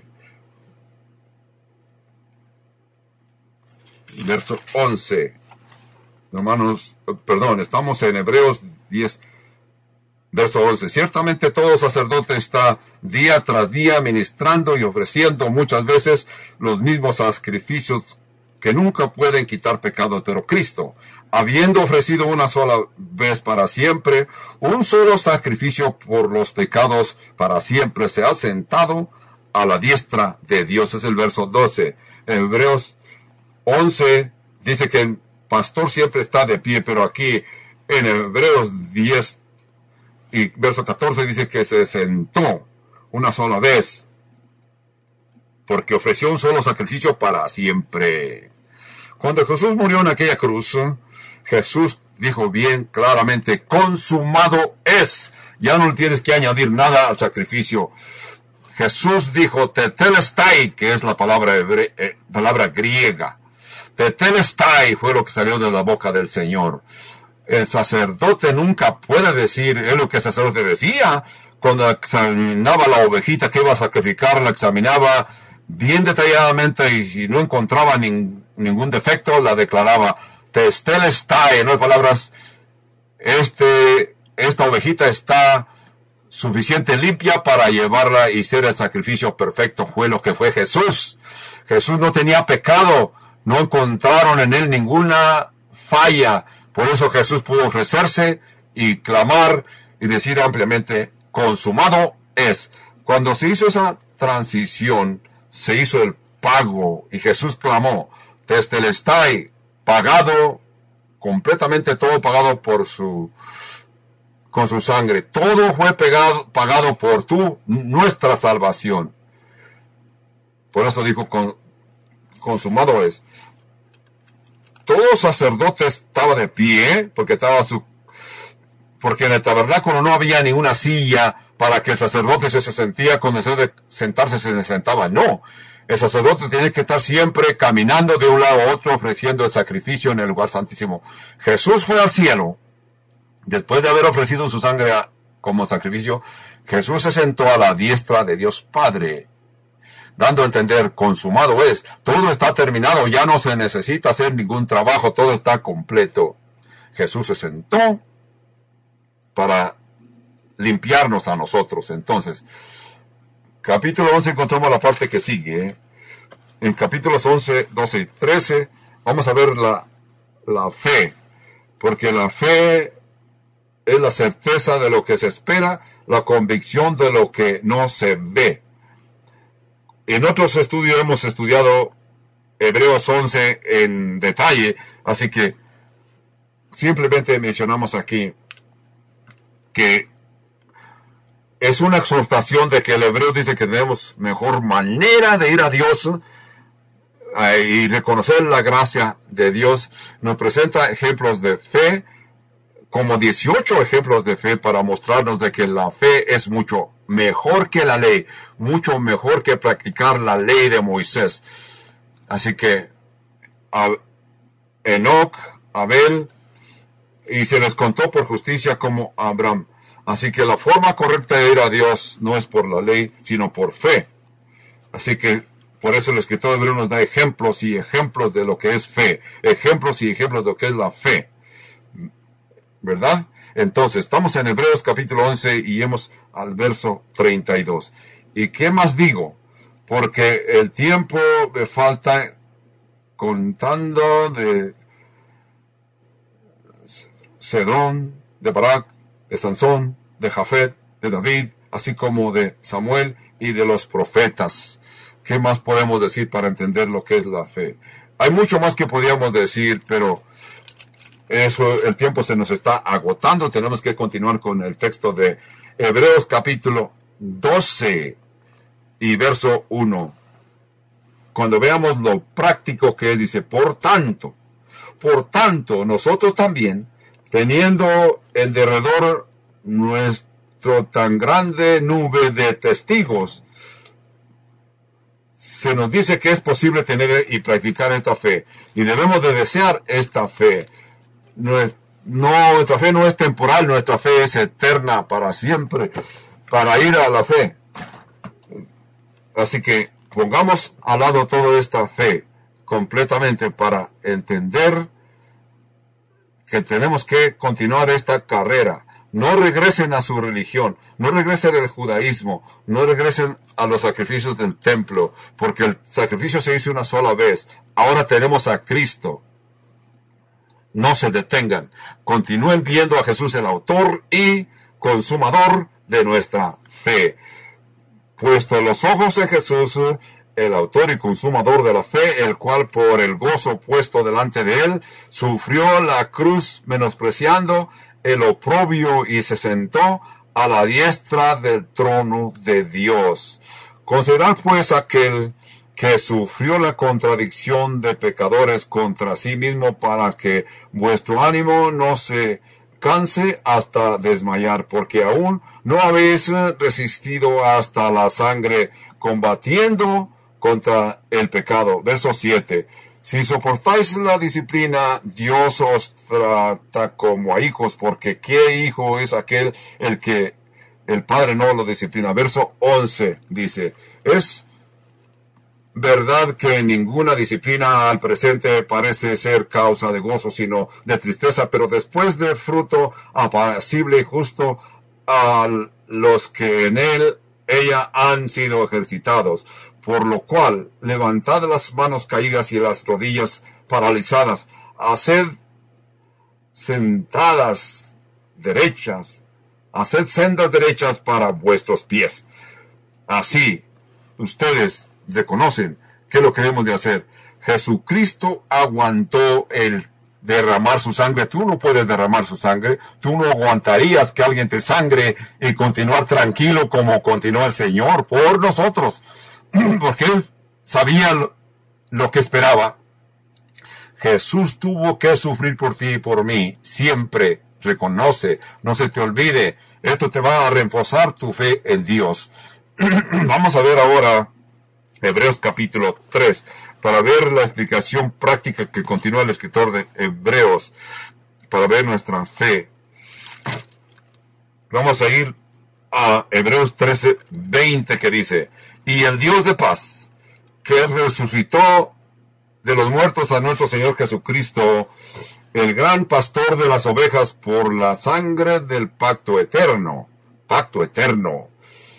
Verso once. Hermanos, perdón, estamos en Hebreos diez, verso once. Ciertamente todo sacerdote está día tras día ministrando y ofreciendo muchas veces los mismos sacrificios que nunca pueden quitar pecados, pero Cristo, habiendo ofrecido una sola vez para siempre, un solo sacrificio por los pecados para siempre, se ha sentado a la diestra de Dios. Es el verso doce. En Hebreos once dice que el pastor siempre está de pie, pero aquí en Hebreos diez y verso catorce dice que se sentó una sola vez, porque ofreció un solo sacrificio para siempre. Cuando Jesús murió en aquella cruz, Jesús dijo bien claramente, consumado es. Ya no tienes que añadir nada al sacrificio. Jesús dijo, tetelestai, que es la palabra, hebre, eh, palabra griega. Tetelestai fue lo que salió de la boca del Señor. El sacerdote nunca puede decir, es lo que el sacerdote decía, cuando examinaba la ovejita que iba a sacrificar, la examinaba bien detalladamente y si no encontraba nin, ningún defecto, la declaraba, tetelestai, en otras palabras, este, esta ovejita está suficiente limpia para llevarla y ser el sacrificio perfecto. Fue lo que fue Jesús. Jesús no tenía pecado, no encontraron en él ninguna falla. Por eso Jesús pudo ofrecerse y clamar y decir ampliamente, consumado es. Cuando se hizo esa transición, se hizo el pago y Jesús clamó, tetelestai, pagado, completamente todo pagado por su con su sangre. Todo fue pegado, pagado por tu, nuestra salvación. Por eso dijo, con, consumado es. Todo sacerdote estaba de pie, porque estaba su, porque en el tabernáculo no había ninguna silla para que el sacerdote se sentía con deseo de sentarse, se sentaba. No. El sacerdote tiene que estar siempre caminando de un lado a otro, ofreciendo el sacrificio en el lugar santísimo. Jesús fue al cielo. Después de haber ofrecido su sangre como sacrificio, Jesús se sentó a la diestra de Dios Padre, dando a entender, consumado es, todo está terminado, ya no se necesita hacer ningún trabajo, todo está completo. Jesús se sentó para limpiarnos a nosotros. Entonces, capítulo once encontramos la parte que sigue. ¿eh? En capítulos once, doce y trece vamos a ver la, la fe, porque la fe es la certeza de lo que se espera, la convicción de lo que no se ve. En otros estudios hemos estudiado Hebreos once en detalle, así que simplemente mencionamos aquí que es una exhortación de que el hebreo dice que tenemos mejor manera de ir a Dios eh, y reconocer la gracia de Dios. Nos presenta ejemplos de fe, como dieciocho ejemplos de fe para mostrarnos de que la fe es mucho mejor que la ley, mucho mejor que practicar la ley de Moisés. Así que a Enoc, Abel, y se les contó por justicia como Abraham. Así que la forma correcta de ir a Dios no es por la ley, sino por fe. Así que por eso el escritor hebreo nos da ejemplos y ejemplos de lo que es fe, ejemplos y ejemplos de lo que es la fe. ¿Verdad? Entonces, estamos en Hebreos capítulo once y hemos al verso treinta y dos. ¿Y qué más digo? Porque el tiempo me falta contando de Cedrón, de Barak, de Sansón, de Jafet, de David, así como de Samuel y de los profetas. ¿Qué más podemos decir para entender lo que es la fe? Hay mucho más que podríamos decir, pero eso, el tiempo se nos está agotando. Tenemos que continuar con el texto de Hebreos capítulo doce y verso uno. Cuando veamos lo práctico que es, dice, por tanto, por tanto, nosotros también, teniendo en derredor nuestro tan grande nube de testigos, se nos dice que es posible tener y practicar esta fe, y debemos de desear esta fe. No, nuestra fe no es temporal, nuestra fe es eterna para siempre, para ir a la fe. Así que pongamos al lado toda esta fe completamente para entender que tenemos que continuar esta carrera. no regresen a su religión, no regresen al judaísmo, no regresen a los sacrificios del templo, porque el sacrificio se hizo una sola vez. Ahora tenemos a Cristo. No se detengan. Continúen viendo a Jesús, el autor y consumador de nuestra fe. Puesto los ojos en Jesús, el autor y consumador de la fe, el cual por el gozo puesto delante de él, sufrió la cruz, menospreciando el oprobio, y se sentó a la diestra del trono de Dios. Considerad pues aquel que sufrió la contradicción de pecadores contra sí mismo, para que vuestro ánimo no se canse hasta desmayar, porque aún no habéis resistido hasta la sangre, combatiendo contra el pecado. Verso siete. Si soportáis la disciplina, Dios os trata como a hijos, porque ¿qué hijo es aquel el que el padre no lo disciplina? Verso once dice, es verdad que ninguna disciplina al presente parece ser causa de gozo, sino de tristeza, pero después de fruto apacible y justo a los que en él, ella han sido ejercitados. Por lo cual, levantad las manos caídas y las rodillas paralizadas, haced sentadas derechas, haced sendas derechas para vuestros pies. Así, ustedes reconocen qué es lo que debemos de hacer. Jesucristo aguantó el derramar su sangre. Tú no puedes derramar su sangre. Tú no aguantarías que alguien te sangre y continuar tranquilo como continuó el Señor por nosotros, porque Él sabía lo, lo que esperaba. Jesús tuvo que sufrir por ti y por mí. Siempre reconoce, no se te olvide. Esto te va a reforzar tu fe en Dios. Vamos a ver ahora Hebreos capítulo tres, para ver la explicación práctica que continúa el escritor de Hebreos, para ver nuestra fe. Vamos a ir a Hebreos trece, veinte, que dice, y el Dios de paz, que resucitó de los muertos a nuestro Señor Jesucristo, el gran pastor de las ovejas, por la sangre del pacto eterno, pacto eterno,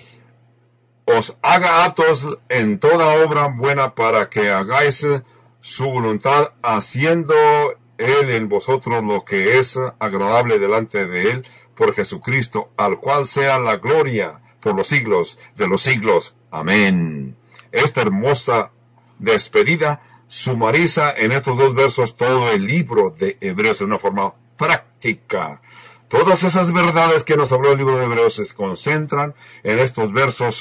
os haga aptos en toda obra buena, para que hagáis su voluntad, haciendo Él en vosotros lo que es agradable delante de Él, por Jesucristo, al cual sea la gloria por los siglos de los siglos. Amén. Esta hermosa despedida sumariza en estos dos versos todo el libro de Hebreos en una forma práctica. Todas esas verdades que nos habló el libro de Hebreos se concentran en estos versos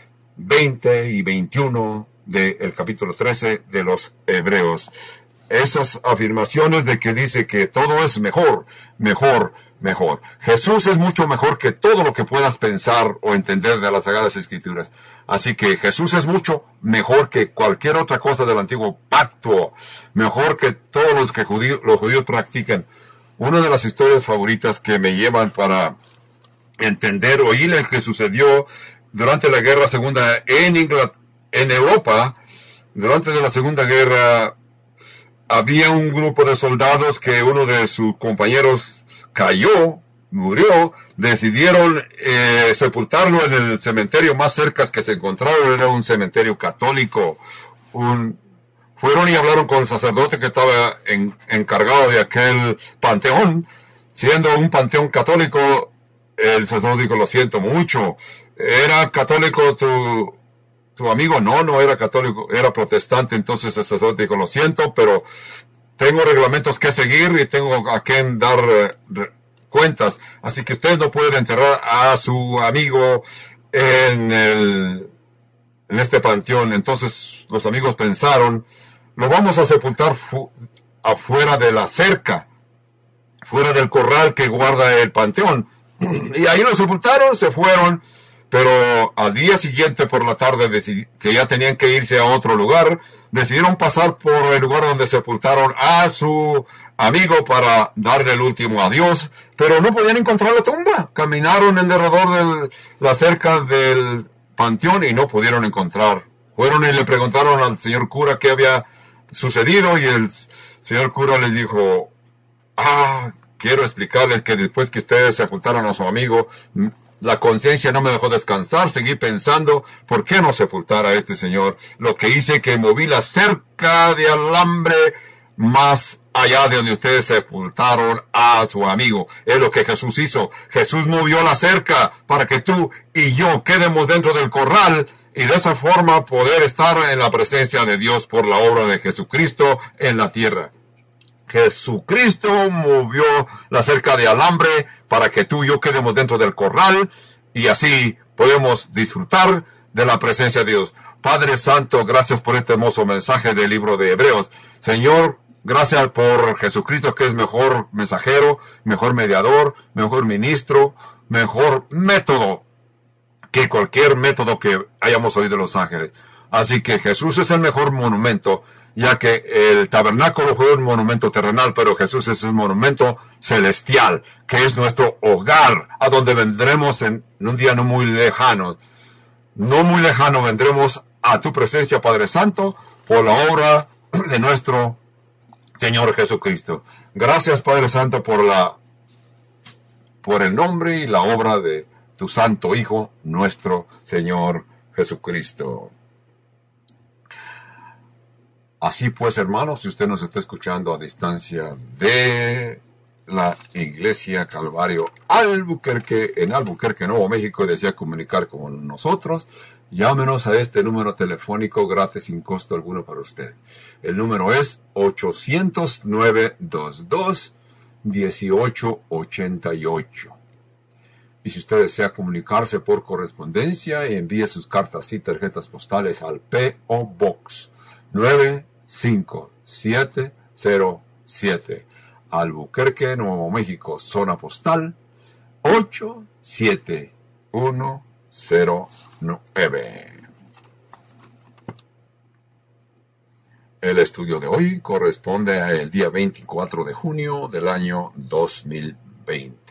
veinte y veintiuno del capítulo trece de los Hebreos. Esas afirmaciones de que dice que todo es mejor, mejor, mejor. Jesús es mucho mejor que todo lo que puedas pensar o entender de las Sagradas Escrituras. Así que Jesús es mucho mejor que cualquier otra cosa del antiguo pacto. Mejor que todos los que judíos, los judíos practican. Una de las historias favoritas que me llevan para entender o oír lo que sucedió durante la Guerra Segunda en Inglaterra, en Europa, durante la Segunda Guerra, había un grupo de soldados que uno de sus compañeros cayó, murió, decidieron eh, sepultarlo en el cementerio más cerca que se encontraron. Era un cementerio católico. Un Fueron y hablaron con el sacerdote que estaba en, encargado de aquel panteón. Siendo un panteón católico, el sacerdote dijo, lo siento mucho. ¿Era católico tu, tu amigo? No, no era católico, era protestante. Entonces el sacerdote dijo, lo siento, pero tengo reglamentos que seguir y tengo a quien dar eh, cuentas. Así que ustedes no pueden enterrar a su amigo en, el, en este panteón. Entonces los amigos pensaron, lo vamos a sepultar afuera de la cerca, fuera del corral que guarda el panteón. Y ahí lo sepultaron, se fueron, pero al día siguiente por la tarde, que ya tenían que irse a otro lugar, decidieron pasar por el lugar donde sepultaron a su amigo para darle el último adiós, pero no podían encontrar la tumba. Caminaron alrededor de la cerca del panteón y no pudieron encontrar. Fueron y le preguntaron al señor cura qué había sucedido, y el señor cura les dijo, ah, quiero explicarles que después que ustedes sepultaron a su amigo, la conciencia no me dejó descansar, seguí pensando, ¿por qué no sepultar a este señor? Lo que hice que moví la cerca de alambre más allá de donde ustedes sepultaron a su amigo. Es lo que Jesús hizo. Jesús movió la cerca para que tú y yo quedemos dentro del corral y de esa forma poder estar en la presencia de Dios por la obra de Jesucristo en la tierra. Jesucristo movió la cerca de alambre para que tú y yo quedemos dentro del corral y así podemos disfrutar de la presencia de Dios. Padre Santo, gracias por este hermoso mensaje del libro de Hebreos. Señor, gracias por Jesucristo, que es mejor mensajero, mejor mediador, mejor ministro, mejor método que cualquier método que hayamos oído de los ángeles. Así que Jesús es el mejor monumento, ya que el tabernáculo fue un monumento terrenal, pero Jesús es un monumento celestial, que es nuestro hogar, a donde vendremos en un día no muy lejano. No muy lejano vendremos a tu presencia, Padre Santo, por la obra de nuestro Señor Jesucristo. Gracias, Padre Santo, por la, por el nombre y la obra de tu Santo Hijo, nuestro Señor Jesucristo. Así pues, hermanos, si usted nos está escuchando a distancia de la Iglesia Calvario Albuquerque, en Albuquerque, Nuevo México, y desea comunicar con nosotros, llámenos a este número telefónico gratis sin costo alguno para usted. El número es ochocientos nueve veintidós dieciocho ochenta y ocho. Y si usted desea comunicarse por correspondencia, envíe sus cartas y tarjetas postales al P O Box nueve cinco siete cero siete, Albuquerque, Nuevo México, zona postal ocho siete uno cero nueve. El estudio de hoy corresponde al día veinticuatro de junio del año dos mil veinte.